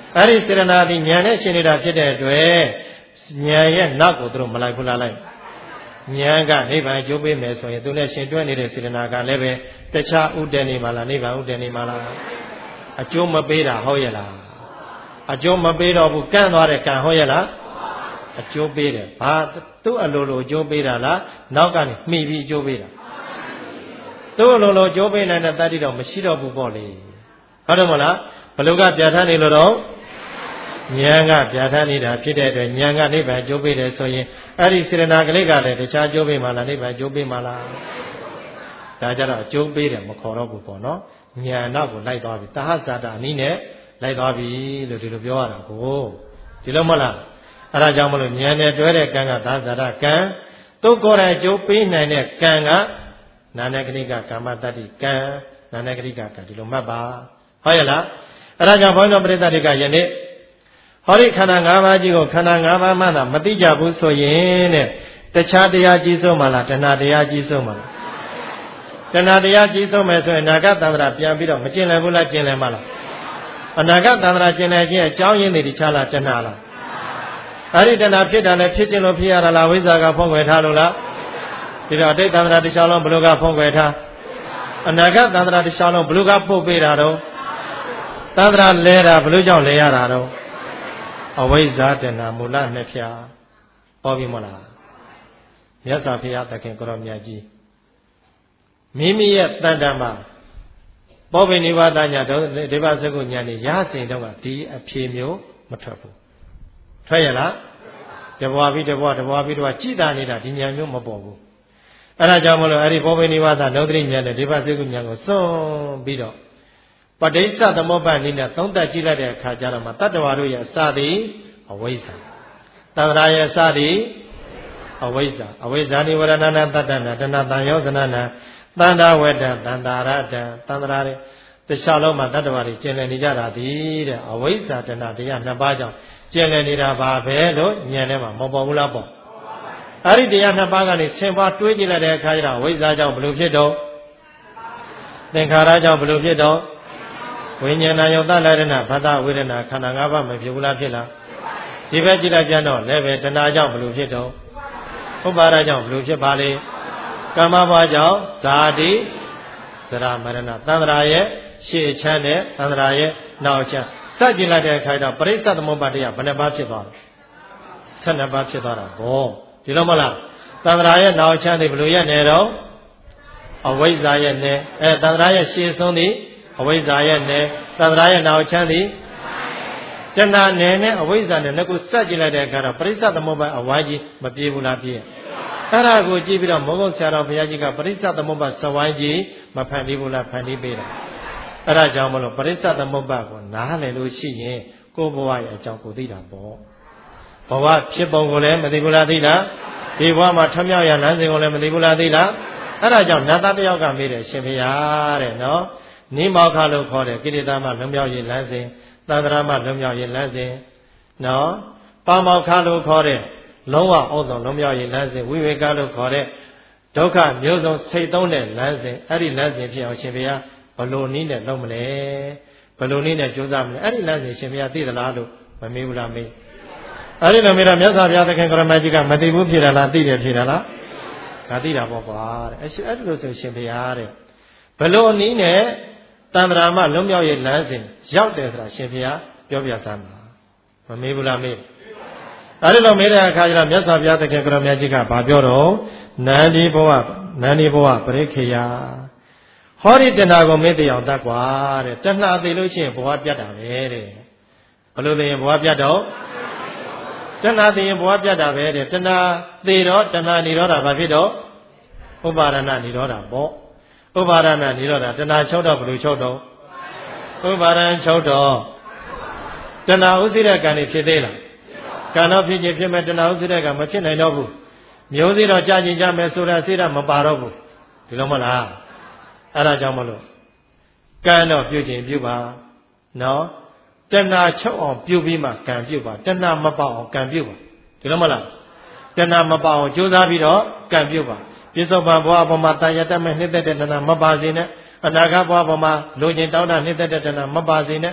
အဲ့ဒီစေတနာသည်ဉာဏ်နဲ့ရှင်နေတာဖြစ်တဲ့အတွက်ဉာဏ်ရဲ့နောက်ကိုသူတို့မလိုက်ဘူးလားလိုက်ဉာဏ်ကနိဗ္ဗာန်ကျိုးပေးမယ်ဆိုရင်သူနဲ့ရှင်တွဲနေတဲ့စေတနာကလည်းပဲတခြားဥဒ္ဒေနေမှာလားနိဗ္ဗာန်ဥဒ္ဒေနေမှာလားအကျိုးမပေးတာဟုတ်ရဲ့လားအကျိုးမပေးတော့ဘူးကန့်သွားတဲ့ကံဟုတ်ရဲ့လားအကျိုးပေးတယ်ဘာသူ့အလိုလိုအကျိုးပေးတာလားနောက်ကနေမှီပြီးအကျိုးပေးတာသူ့အလိုလိုအကျိုးပေးနိုင်တဲ့တတ္တိတော့မရှိတော့ဘူးပေါ့လေဟုတ်တယ်မလားဘလို့ကပြဋ္ဌာန်းနေလို့တော့ဉာဏ်ကပြဋ္ဌာန်းနေတာဖြစ်တဲ့အတွက်ဉာဏ်ကနိဗ္ဗာန်ကျိုးပေးတယ်ဆိုရင်အဲ့ဒီစေတနာကလေးကလည်းတခြားကျိုးပေးမှလားနိဗ္ဗာန်ကျိုးပေးမှလားဒါကြတော့အကျိုးပေးတယ်မခေါ်တော့ဘူးပေါ့နော်ဉာဏ်နောက်ကိုလိုက်သွားပြီတဟဇာတအနည်းနဲ့လိုက်သွားပြီလို့ဒီလိုပြောရတာကိုဒီလိုမဟုတ်လားအဲ့ဒါကြောင့်မလို့ဉာဏ်နဲ့တွဲတဲ့ကံကသာဇာတကံသူကိုယ်တိုင်အကျိုးပေးနိုင်တဲ့ကံကနာနဂရိကကာမတတ္တိကံနာနဂရိကကံဒီလိုမှတ်ပါဟုတ်ရဲ့လားအဲ့ဒါကြောင့်ဘုန်းတော်ပရိသတ်တွေကယနေ့ဟောဒီခန္ဓာ၅ပါးကြီးကိုခန္ဓာ၅ပါးမှသာမသိကြဘူးဆိုရင်တဲ့တခြားတရားကြီးဆုံးမလားတဏှာတရားကြီးဆုံးမလားတဏှာတရားကြီးဆုံးမယ်ဆိုရင်အနာဂတ်သံဃာပြန်ပြီးတော့မကျင်လည်ဘူးလားကျင်လည်မလားအနာဂတ်သံဃာကျင်လည်ခြင်းအကြောင်းရင်းတွေတခြားလားတဏှာလားအဲ့ဒီတဏှာဖြစ်တာလည်းဖြစ်ခြင်းလို့ဖြစ်ရတာလားဝိဇ္ဇာကဖုံးကွယ်ထားလို့လားဒီတော့အတိတ်သံဃာတစ်ခြားလုံးဘလို့ကဖုံးကွယ်ထားအနာဂတ်သံဃာတစ်ခြားလုံးဘလို့ကပို့ပေးတာတော့သံဃာလဲတာဘလို့ကြောင့်လဲရတာတော့အဝိဇ္ဇာတဏှာမူလနှစ်ဖြာပေါ်ပြီမလားမြတ်စွာဘုရားသခင်ကိုရောမြတ်ကြီးမိမိရဲ့တဏ္ဍာမှာပောပိနိဗ္ဗာဒညာတော့ဒေဝစကုညာနေရစဉ်တော့ကဒီအဖြေမျိုးမထွက်ဘူးထွက်ရလားတဘွားပြီးတဘွားတဘွားပြီးတဘွားကြည်တာနေတာဒီညာမျိုးမပေါ်ဘူးအဲ့ဒါကြောင့်မလို့အဲ့ဒီပောပိနိဗ္ဗာဒနုဒတိညာနဲ့ဒေဝစကုညာကိုစွန့်ပြီးတော့ပဋိစ္စသမုပ္ပါဒ်နည်းနဲ့သုံးသပ်ကြည့်လိုက်တဲ့အခါကျတော့မှတတ္တဝါတို့ရဲ့အစသည်အဝိဇ္ဇာသံဃာရဲ့အစသည်အဝိဇ္ဇာအဝိဇ္ဇာနိဝရဏနာတတ္တနာတဏတံယောဇနနာတန္တာဝတ္တတန္တာရတ္တတန္တရာတွေတခြားလုံးမှာတတ္တဝါတွေကျင်လည်နေကြတာသည်တဲ့အဝိဇ္ဇာတဏတရားနှစ်ပါးကြောင့်ကျင်လည်နေတာပါပဲလို့ဉာဏ်ထဲမှာမပေါ်ဘူးလားပေါ့အဲ့ဒီတရားနှစ်ပါးကနေဆင်ပွားတွေးကြည့်လိုက်တဲ့အခါကျတော့အဝိဇ္ဇာကြောင့်ဘယ်လိုဖြစ်တော့သင်္ခါရကြောင့်ဘယ်လိုဖြစ်တော့ဝိညာဏယုတ်တလရဏဘဒ္ဒဝေဒနာခန္ဓာ၅ပါးမဖြစ်ဘူးလားဖြစ်လားဒီဘက်ကြည့်လိုက်ပြန်တော့လည်းပဲတဏှာကြောင့်ဘယ်လိုဖြစ်တော့ဥပါဒကြောင့်ဘယ်လိုဖြစ်ပါလဲကာမဘဝကြောင့်ဇာတိသရမရဏသန္တရာရဲ့ရှေ့ချမ်းနဲ့သန္တရာရဲ့နောက်ချမ်းစကြည့်လိုက်တဲ့အခါကျတော့ပရိစ္ဆသမုပ္ပါဒ်တရားဘယ်နှပါးဖြစ်သွားလဲဆယ်နှစ်ပါးဖြစ်သွားတာဗောဒီလိုမလားသန္တရာရဲ့နောက်ချမ်းတွေဘယ်လိုရဲ့နေတော့အဝိဇ္ဇာရဲ့နေအဲသန္တရာရဲ့ရှေ့ဆုံးသည်အဝိဇ္ဇာရဲ့နေသန္တရာရဲ့နောက်ချမ်းသည်တဏှာနယ်နဲ့အဝိဇ္ဇာနဲ့နှစ်ခုစက်ကြည့်လိုက်တဲ့အခါတော့ပရိစ္ဆသမုပ္ပါဒ်အဝိုင်းကြီးမပြေဘူးလားပြေအဲ့ဒါကိုကြည့်ပြီးတော့မောဂုတ်ဆရာတော်ဘုရားကြီးကပရိစ္ဆသမုပ္ပါဒ်စဝိုင်းကြီးမဖန်တီးဘူးလားဖန်တီးပေးတာအဲ့ဒါကြောင့်မလို့ပရိစ္ဆသမုပ္ပါဒ်ကိုနားလည်လို့ရှိရင်ကိုယ်ဘဝရဲ့အကြောင်းကိုသိတာပေါ့ဘဝဖြစ်ပုံကိုလည်းမသိဘူးလားသိလားဒီဘဝမှာထွမြောက်ရလမ်းစဉ်ကိုလည်းမသိဘူးလားသိလားအဲ့ဒါကြောင့်နတ်သားတစ်ယောက်ကမေးတယ်ရှင်ဘုရားတဲ့နော်နိမောခလို့ခေါ်တယ်ကိရိတာမလွန်မြောက်ရေးလမ်းစဉ်သန္တရာမလွန်မြောက်ရေးလမ်းစဉ်နော်ပါမောခလို့ခေါ်တယ်လုံးဝဩဇောလွန်မြောက်ရေးလမ်းစဉ်ဝိဝေကလို့ခေါ်တဲ့ဒုက္ခမျိုးစုံစိတ်သုံးတဲ့လမ်းစဉ်အဲ့ဒီလမ်းစဉ်ဖြစ်အောင်ရှင်ဘုရားဘလို့နည်းနဲ့လုပ်မလဲဘလို့နည်းနဲ့ကြိုးစားမလဲအဲ့ဒီလမ်းစဉ်ရှင်ဘုရားသိသလားလို့မမေးဘူးလားမေးအဲ့ဒီလိုမေးတော့မြတ်စွာဘုရားသခင်ကရမကြီးကမသိဘူးဖြစ်တာလားသိတယ်ဖြစ်တာလားဒါသိတာပေါ့ကွာတဲ့အဲ့ဒီလိုဆိုရှင်ဘုရားတဲ့ဘလို့နည်းနဲ့တန္တရာမလွန်မြောက်ရေးလမ်းစဉ်ရောက်တယ်ဆိုတာရှင်ဘုရားပြောပြစမ်းပါမမေးဘူးလားမေးအဲ့ဒီလိုမေးတဲ့အခါကျတော့မြတ်စွာဘုရားသခင်ကရောမြတ်ကြီးကဘာပြောတော့နန္ဒီဘဝနန္ဒီဘဝပရိခေယဟောဒီတဏှာကိုမေ့သိအောင်တတ်ကွာတဲ့တဏှာသိလို့ရှိရင်ဘဝပြတ်တာပဲတဲ့ဘယ်လိုသိရင်ဘဝပြတ်တော့တဏှာသိရင်ဘဝပြတ်တာပဲတဲ့တဏှာသိတော့တဏှာនិရောဓဘာဖြစ်တော့ဥပါဒနာនិရောဓပေါ့ဥပါဒနာនិရောဓတဏှာချုပ်တော့ဘယ်လိုချုပ်တော့ဥပါဒံချုပ်တော့တဏှာဥသိတဲ့ကံနေဖြစ်သေးလားကံတော့ဖြစ်ခြင်းဖြစ်မဲ့တဏှာဥသိတဲ့ကံမဖြစ်နိုင်တော့ဘူးမျိုးစေ့တော့ကြာကျင်ကြမယ်ဆိုတာစေ့တာမပါတော့ဘူးဒီလိုမလားအဲ့ဒါကြောင့်မလို့ကံတော့ပြုခြင်းပြုပါနော်တဏှာချုပ်အောင်ပြုပြီးမှကံပြုပါတဏှာမပေါအောင်ကံပြုပါဒီလိုမလားတဏှာမပေါအောင်ကြိုးစားပြီးတော့ကံပြုပါပြစ္ဆုတ်ပံဘဝပေါ်မှာတာယတမဲ့နှိမ့်သက်တဲ့တဏှာမပါစေနဲ့အနာဂတ်ဘဝပေါ်မှာလူကျင်တောင်းတနှိမ့်သက်တဲ့တဏှာမပါစေနဲ့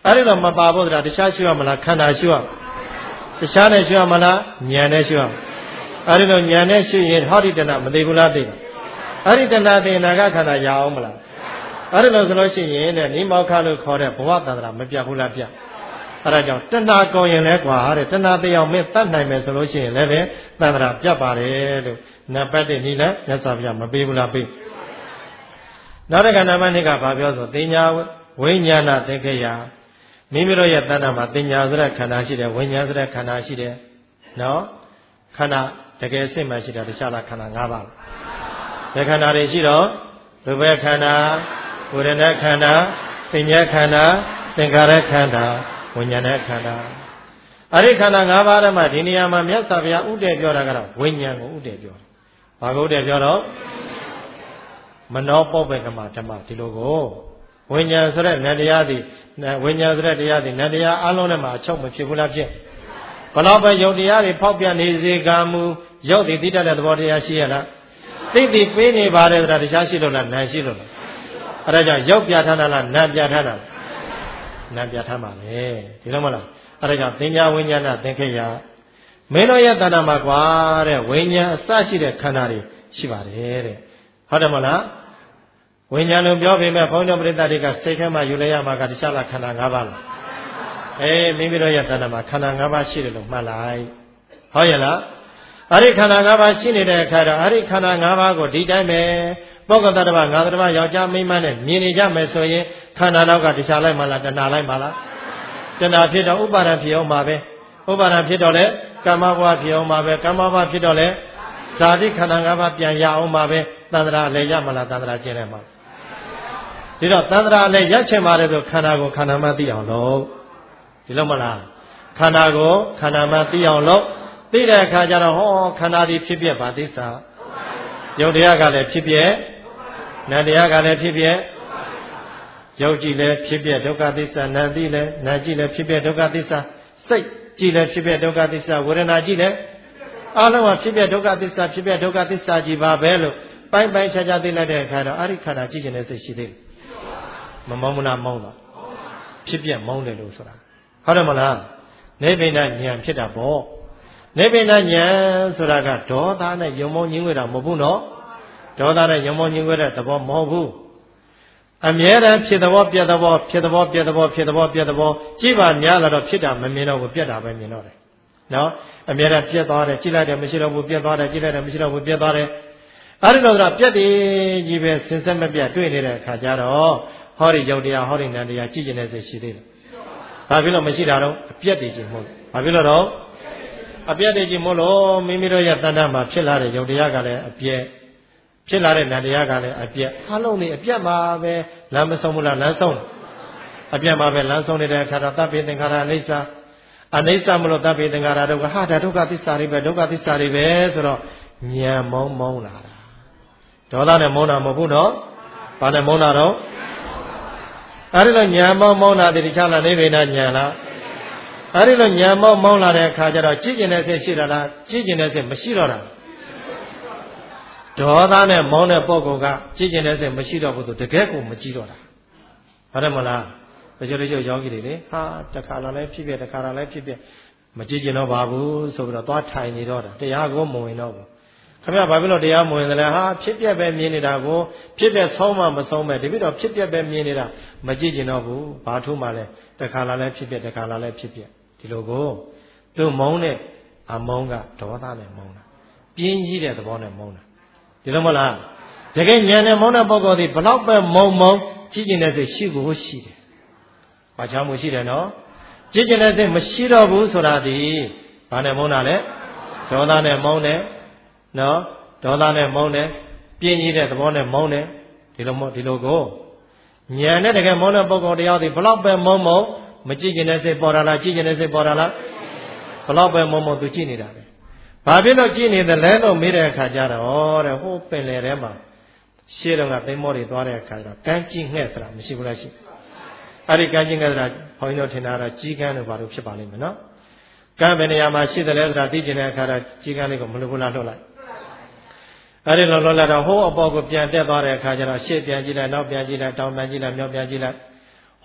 အဲ့ဒီတော့မပါဖို့တခြားရှိရမလားခန္ဓာရှိရတခြားနဲ့ရှိရမလားဉာဏ်နဲ့ရှိရအဲ့ဒီတော့ဉာဏ်နဲ့ရှိရင်ဟောဒီတဏမသိဘူးလားသိလားအဲ့ဒီတဏသိနာကခန္ဓာရအောင်မလားအဲ့ဒီလိုဆိုလို့ရှိရင်တဲ့နိမောခလို့ခေါ်တဲ့ဘဝတန္တရာမပြတ်ဘူးလားပြတ်အဲ့ဒါကြောင့်တဏကောင်းရင်လဲကွာတဲ့တဏသိအောင်မင်းတတ်နိုင်မယ်ဆိုလို့ရှိရင်လည်းပဲတန္တရာပြတ်ပါတယ်လို့နံပါတ်တစ်နည်းလဲမြတ်စွာဘုရားမပေးဘူးလားပေးနောက်တစ်ခါနံပါတ်နှစ်ကဘာပြောဆိုတင်ညာဝိညာဏသင်္ခေယမိမိတို့ရဲ့တဏ္ဍာမှာတင်ညာဆိုတဲ့ခန္ဓာရှိတယ်ဝိညာဉ်ဆိုတဲ့ခန္ဓာရှိတယ်နော်ခန္ဓာတကယ်စိတ်မှရှိတာတခြားလားခန္ဓာ၅ပါးဘယ်ခန္ဓာတွေရှိတော့ရူပခန္ဓာဝေဒနာခန္ဓာသင်ညာခန္ဓာသင်္ခါရခန္ဓာဝိညာဏခန္ဓာအဲ့ဒီခန္ဓာ၅ပါးထဲမှာဒီနေရာမှာမြတ်စွာဘုရားဥတည်ပြောတာကတော့ဝိညာဉ်ကိုဥတည်ပြောတယ်ဘာကိုဥတည်ပြောတော့မနောပောပ္ပကမဓမ္မဒီလိုကိုဝိညာဉ်ဆိုတဲ့နတရားသည်ဝိညာဉ်ဆိုတဲ့တရားသည်နတရားအလုံးထဲမှာအချုပ်မဖြစ်ဘူးလားဖြစ်ဘလောက်ပဲယုတ်တရားတွေဖောက်ပြန်နေစေကမူယုတ်သည်တိတ္တတဲ့သဘောတရားရှိရလားသိသိပေးနေပါတယ်ဆိုတာတရားရှိလို့လားနာရှိလို့လားအဲ့ဒါကြောင့်ယုတ်ပြထားတာလားနာပြထားတာလားနာပြထားပါလေဒီလိုမလားအဲ့ဒါကြောင့်သင်ညာဝိညာဏသင်္ခေယမင်းတို့ရဲ့တဏ္ဍာမှာကွာတဲ့ဝိညာဉ်အစရှိတဲ့ခန္ဓာတွေရှိပါတယ်တဲ့ဟုတ်တယ်မလားဝိညာဉ်လို့ပြောပေမဲ့ဘုန်းတော်ပရိသတ်တွေကစိတ်ထဲမှာယူလိုက်ရမှာကတခြားလားခန္ဓာ၅ပါးလားအေးမိမိတို့ရဲ့တဏ္ဍာမှာခန္ဓာ၅ပါးရှိတယ်လို့မှတ်လိုက်ဟုတ်ရဲ့လားအဲ့ဒီခန္ဓာ၅ပါးရှိနေတဲ့အခါတော့အဲ့ဒီခန္ဓာ၅ပါးကိုဒီတိုင်းပဲပုဂ္ဂတတ္တဗငါတတ္တဗယောက်ျားမိန်းမနဲ့မြင်နေကြမယ်ဆိုရင်ခန္ဓာနောက်ကတခြားလိုက်မှလားတဏှာလိုက်မှလားတဏှာဖြစ်တော့ဥပါဒံဖြစ်အောင်ပါပဲဥပါဒံဖြစ်တော့လေကမ္မဘဝဖြစ်အောင်ပါပဲကမ္မဘဝဖြစ်တော့လေဇာတိခန္ဓာ၅ပါးပြန်ရအောင်ပါပဲတန္တရာလည်းရမလားတန္တရာကျင့်တယ်မှာဒီတော့တန္တရာလည်းရက်ချင်ပါတယ်ဆိုခန္ဓာကိုခန္ဓာမှသိအောင်လုပ်ဒီလိုမလားခန္ဓာကိုခန္ဓာမှသိအောင်လုပ်သိတဲ့အခါကျတော့ဟောခန္ဓာဒီဖြစ်ပြပါသစ္စာယုတ်တရားကလည်းဖြစ်ပြနံတရားကလည်းဖြစ်ပြယုတ်ကြည်လည်းဖြစ်ပြဒုက္ခသစ္စာနံသိလည်းနံကြည်လည်းဖြစ်ပြဒုက္ခသစ္စာစိတ်ကြည်လည်းဖြစ်ပြဒုက္ခသစ္စာဝေဒနာကြည်လည်းအလုံးကဖြစ်ပြဒုက္ခသစ္စာဖြစ်ပြဒုက္ခသစ္စာကြီးပါပဲလို့ပိုင်းပိုင်းခြားခြားသိလိုက်တဲ့အခါတော့အဲ့ဒီခန္ဓာကြည်ကျင်တဲ့စိတ်ရှိသေးတယ်မမောင်းမလားမောင်းတော့ဖြစ်ပြမောင်းတယ်လို့ဆိုတာဟုတ်တယ်မလားနိဗ္ဗာန်ဉာဏ်ဖြစ်တာပေါ့နိဗ္ဗာန်ဉာဏ်ဆိုတာကဒေါသနဲ့ယုံမောင်းညင်းဝဲတာမဟုတ်ဘူးနော်ဒေါသနဲ့ယုံမောင်းညင်းဝဲတဲ့သဘောမဟုတ်ဘူးအမြဲတမ်းဖြစ်သဘောပြတ်သဘောဖြစ်သဘောပြတ်သဘောဖြစ်သဘောပြတ်သဘောကြည့်ပါများလာတော့ဖြစ်တာမမြင်တော့ဘူးပြတ်တာပဲမြင်တော့တယ်နော်အမြဲတမ်းပြတ်သွားတယ်ကြည့်လိုက်တယ်မရှိတော့ဘူးပြတ်သွားတယ်ကြည့်လိုက်တယ်မရှိတော့ဘူးပြတ်သွားတယ်အဲ့ဒီလိုဆိုတော့ပြတ်တည်ကြီးပဲစင်ဆက်မပြတ်တွေ့နေတဲ့အခါကျတော့ဟောဒီယုတ်တရားဟောဒီနံတရားကြည့်ကျင်တဲ့စိတ်ရှိသေးတယ်ဘာဖြစ်လို့မရှိတာတော့အပြတ်တည်ခြင်းမဟုတ်ဘာဖြစ်လို့တော့အပြတ်တည်ခြင်းမဟုတ်လို့မိမိတို့ရဲ့တဏ္ဍာမှာဖြစ်လာတဲ့ယုတ်တရားကလည်းအပြတ်ဖြစ်လာတဲ့နံတရားကလည်းအပြတ်အလုံးနေအပြတ်မှာပဲလမ်းမဆုံးဘူးလားလမ်းဆုံးအပြတ်မှာပဲလမ်းဆုံးနေတဲ့အခါတော့တပ်ပိသင်္ခါရအိဋ္ဌာအနိစ္စမလို့တပ်ပိသင်္ခါရဒုက္ခဟာဒါဒုက္ခသစ္စာတွေပဲဒုက္ခသစ္စာတွေပဲဆိုတော့ဉာဏ်မုံမုံလာတာဒေါသနဲ့မုံတာမဟုတ်ဘူးနော်ဘာနဲ့မုံတာတော့အဲ့ဒီလိုဉာဏ်မုံမုံလာတဲ့တခြားလားနိဗ္ဗာန်ဉာဏ်လားအဲ့ဒီလိုဉာဏ်မုံမုံလာတဲ့အခါကျတော့ကြည့်ကျင်တဲ့စိတ်ရှိတာလားကြည့်ကျင်တဲ့စိတ်မရှိတော့တာဒေါသနဲ့မောင်းတဲ့ပုဂ္ဂိုလ်ကကြည့်ကျင်တဲ့စိတ်မရှိတော့ဘူးဆိုတကယ်ကိုမကြည့်တော့တာဟုတ်တယ်မလားတချို့တချို့ယောဂီတွေလေဟာတခါလာလဲဖြစ်ဖြစ်တခါလာလဲဖြစ်ဖြစ်မကြည့်ကျင်တော့ပါဘူးဆိုပြီးတော့သွားထိုင်နေတော့တာတရားကိုမဝင်တော့ဘူးခင်ဗျာဘာဖြစ်လို့တရားမဝင်သလဲဟာဖြစ်ပြက်ပဲမြင်နေတာကိုဖြစ်ပြက်ဆုံးမှမဆုံးပဲဒီပြီးတော့ဖြစ်ပြက်ပဲမြင်နေတာမကြည့်ကျင်တော့ဘူးဘာထုမှလဲတခါလာလဲဖြစ်ပြက်တခါလာလဲဖြစ်ပြက်ဒီလိုကိုသူမုန်းတဲ့အမုန်းကဒေါသနဲ့မုန်းတာပြင်းကြီးတဲ့သဘောနဲ့မုန်းတာဒီလိုမလားတကယ်ဉာဏ်နဲ့မုန်းတဲ့ပုဂ္ဂိုလ်ဒီဘလောက်ပဲမုန်းမုန်းကြည့်ကျင်တဲ့စိတ်ရှိကိုရှိတယ်ဘာချောင်းမှုရှိတယ်နော်ကြည့်ကျင်တဲ့စိတ်မရှိတော့ဘူးဆိုတာဒီဘာနဲ့မုန်းတာလဲဒေါသနဲ့မုန်းတယ်နော်ဒေါသနဲ့မုန်းတယ်ပြင်းကြီးတဲ့သဘောနဲ့မုန်းတယ်ဒီလိုဒီလိုကိုဉာဏ်နဲ့တကယ်မုန်းတဲ့ပုဂ္ဂိုလ်တရားဒီဘလောက်ပဲမုန်းမုန်းမကြည့်ကျင်တဲ့စိတ်ပေါ်တာလားကြည့်ကျင်တဲ့စိတ်ပေါ်တာလားဘလောက်ပဲမုန်းမုန်းသူကြည့်နေတာပဲဘာဖြစ်လို့ကြည့်နေတယ်လဲလို့မေးတဲ့အခါကျတော့တဲ့ဟိုပင်လယ်ထဲမှာရှေ့တော့ကသိမ်းမောတွေသွားတဲ့အခါကျတော့ကန်းကြီးငှက်ဆိုတာမရှိဘူးလားရှိအဲ့ဒီကန်းကြီးငှက်ဆိုတာဘုန်းကြီးတို့ထင်တာတော့ကြီးကန်းလို့ဘာလို့ဖြစ်ပါလိမ့်မယ်နော်ကန်းဘယ်နေရာမှာရှိတယ်လဲဆိုတာသိကျင်တဲ့အခါတော့ကြီးကန်းလေးကိုမလို့ဘူးလားလှုပ်လိုက်အဲ့ဒီလိုလှုပ်လိုက်တော့ဟိုအပေါ်ကိုပြန်တက်သွားတဲ့အခါကျတော့ရှေ့ပြန်ကြည့်လိုက်နောက်ပြန်ကြည့်လိုက်တောင်ပြန်ကြည့်လိုက်မြောက်ပြန်ကြည့်လိုက်ဟ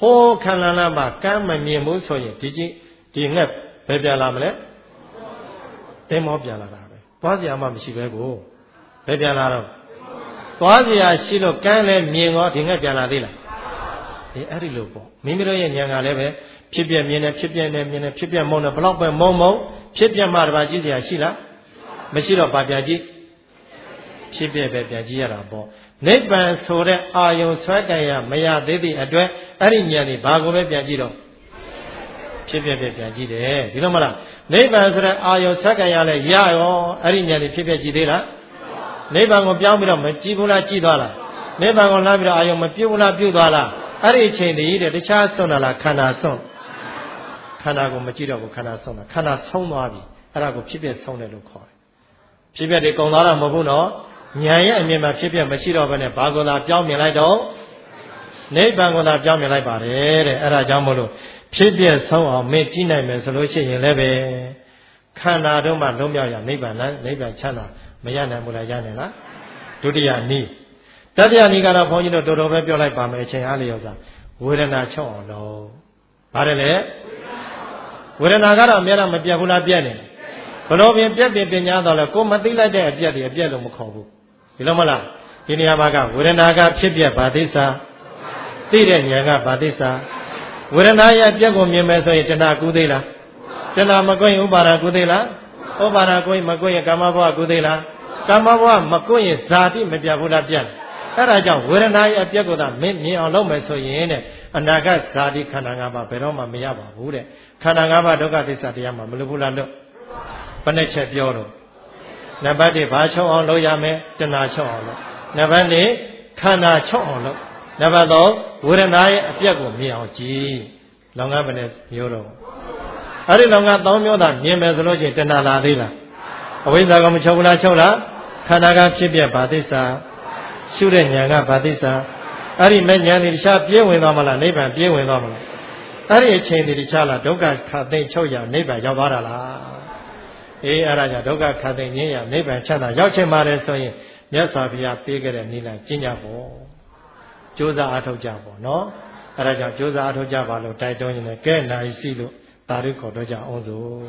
ဟိုးခံလာလာမှာကမ်းမမြင်ဘူးဆိုရင်ဒီကြီးဒီငှက်ဘယ်ပြန်လာမလဲတင်းမောပြန်လာတာပဲသွားစရာမှမရှိပဲကိုဘယ်ပြန်လာတော့သွားစရာရှိလို့ကမ်းလည်းမြင်တော့ဒီငှက်ပြန်လာသေးလားဒီအဲ့ဒီလိုပေါ့မိမိတို့ရဲ့ဉာဏ်ကလည်းပဲဖြစ်ပြမြင်တယ်ဖြစ်ပြနေမြင်တယ်ဖြစ်ပြမုံတယ်ဘလောက်ပဲမုံမုံဖြစ်ပြမှတပါကြည့်စရာရှိလားမရှိတော့ဘာပြန်ကြည့်ဖြစ်ပြပဲပြန်ကြည့်ရတာပေါ့နိဗ္ဗာန်ဆိုတဲ့အာယုံဆွဲကြရမရသေးသည့်အတွက်အဲ့ဒီဉာဏ်นี่ဘာကိုပဲပြန်ကြည့်တော့ဖြစ်ပြပဲပြန်ကြည့်တယ်ဒီလိုမလားနိဗ္ဗာန်ဆိုတဲ့အာယုံဆွဲကြရလဲရရောအဲ့ဒီဉာဏ်นี่ဖြစ်ပြကြည့်သေးလားနိဗ္ဗာန်ကိုပြောင်းပြီးတော့မကြည့်ဘူးလားကြည့်သွားလားနိဗ္ဗာန်ကိုလာပြီးတော့အာယုံမပြုတ်ဘူးလားပြုတ်သွားလားအဲ့ဒီအချိန်တည်းတဲ့တခြားဆွန့်တာလားခန္ဓာဆွန့်ခန္ဓာကိုမကြည့်တော့ဘူးခန္ဓာဆုံးတာခန္ဓာဆုံးသွားပြီအဲ့ဒါကိုဖြစ်ပြဆုံးတယ်လို့ခေါ်တယ်ဖြစ်ပြတွေကုန်သွားတာမဟုတ်ဘူးနော်ဉာဏ်ရဲ့အမြင်မှာဖြစ်ပြမရှိတော့ဘဲနဲ့ဘာကိုသာပြောင်းမြင်လိုက်တော့နိဗ္ဗာန်ကိုသာပြောင်းမြင်လိုက်ပါတယ်တဲ့အဲ့ဒါကြောင့်မို့လို့ဖြစ်ပြဆုံးအောင်မင်းကြည့်နိုင်မယ်ဆိုလို့ရှိရင်လည်းပဲခန္ဓာတို့မှလုံးမြောက်ရနိဗ္ဗာန်လားနိဗ္ဗာန်ချမ်းသာမရနိုင်ဘူးလားရနိုင်လားဒုတိယနည်းတတိယနည်းကတော့ဘုန်းကြီးတို့တော်တော်ပဲပြောလိုက်ပါမယ်အချိန်အားလျော်စွာဝေဒနာချုပ်အောင်လုပ်ပါတယ်လေဝေဒနာကတော့အများအားမပြတ်ဘူးလားပြတ်နေဘလို့ပြင်ပြတ်ပြင်ပညာတော့လဲကိုမသိလိုက်တဲ့အပြတ်တွေအပြတ်လို့မခေါ်ဘူးဒီလိုမလားဒီနေရာမှာကဝေဒနာကဖြစ်ပြဘာသိစာသိတဲ့ဉာဏ်ကဘာသိစာဝေဒနာရဲ့အပြတ်ကိုမြင်မယ်ဆိုရင်တဏှာကူးသေးလားတဏှာမကွရင်ဥပါဒာကူးသေးလားဥပါဒာကိုမကွရင်ကာမဘဝကူးသေးလားကာမဘဝမကွရင်ဇာတိမပြတ်ဘူးလားပြတ်အဲ့ဒါကြောင့်ဝေဒနာရဲ့အပြတ်ကိုသာမင်းမြင်အောင်လုပ်မယ်ဆိုရင်တဲ့အနာဂတ်ဇာတိခန္ဓာ၅ပါးဘယ်တော့မှမရပါဘူးတဲ့ခန္ဓာ၅ပါးဒုက္ခသစ္စာတရားမှာမလွတ်ဘူးလားလို့ဘယ်နဲ့ချက်ပြောတော့နံပါတ်၁ဘာချုပ်အောင်လုပ်ရမယ်တဏှာချုပ်အောင်လုပ်နံပါတ်၂ခန္ဓာချုပ်အောင်လုပ်နံပါတ်၃ဝေဒနာရဲ့အပြတ်ကိုမြင်အောင်ကြည့်လောင်ကဘယ်နဲ့မျိုးတော့အဲ့ဒီလောင်က၃မျိုးသာမြင်မယ်ဆိုလို့ချင်းတဏှာလာသေးလားအဝိဇ္ဇာကမချုပ်ဘူးလားချုပ်လားခန္ဓာကဖြစ်ပြဘာသစ္စာရှုတဲ့ဉာဏ်ကဘာသစ္စာအဲ့ဒီမဲ့ဉာဏ်ဒီတခြားပြေးဝင်သွားမလားနိဗ္ဗာန်ပြေးဝင်သွားမလားအဲ့ဒီအချိန်ဒီတခြားလားဒုက္ခခတ်သိမ်းချုပ်ရနိဗ္ဗာန်ရောက်သွားတာလားအေးအဲ့ဒါကြောင့်ဒုက္ခခတ်သိမ်းခြင်းရနိဗ္ဗာန်ချမ်းသာရောက်ချင်ပါတယ်ဆိုရင်မြတ်စွာဘုရားပေးခဲ့တဲ့နိလကျင့်ကြဖို့ကြိုးစားအားထုတ်ကြဖို့နော်အဲ့ဒါကြောင့်ကြိုးစားအားထုတ်ကြပါလို့တိုက်တွန်းနေတယ်ကဲနိုင်စီလို့သာဓုခေါ်တော့ကြအောင်စို့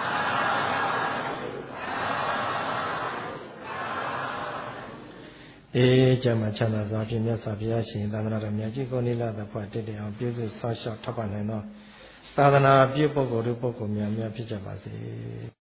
အေးကြမှာချမ်းသာစွာဖြင့်မြတ်စွာဘုရားရှင်သာသနာတော်မြတ်ကြီးကိုနိလသဖွယ်တည်တည်အောင်ပြုစုဆောက်ရှောက်ထပ်ပါနိုင်သောသာသနာပြုပုဂ္ဂိုလ်တို့ပုဂ္ဂိုလ်များများဖြစ်ကြပါစေ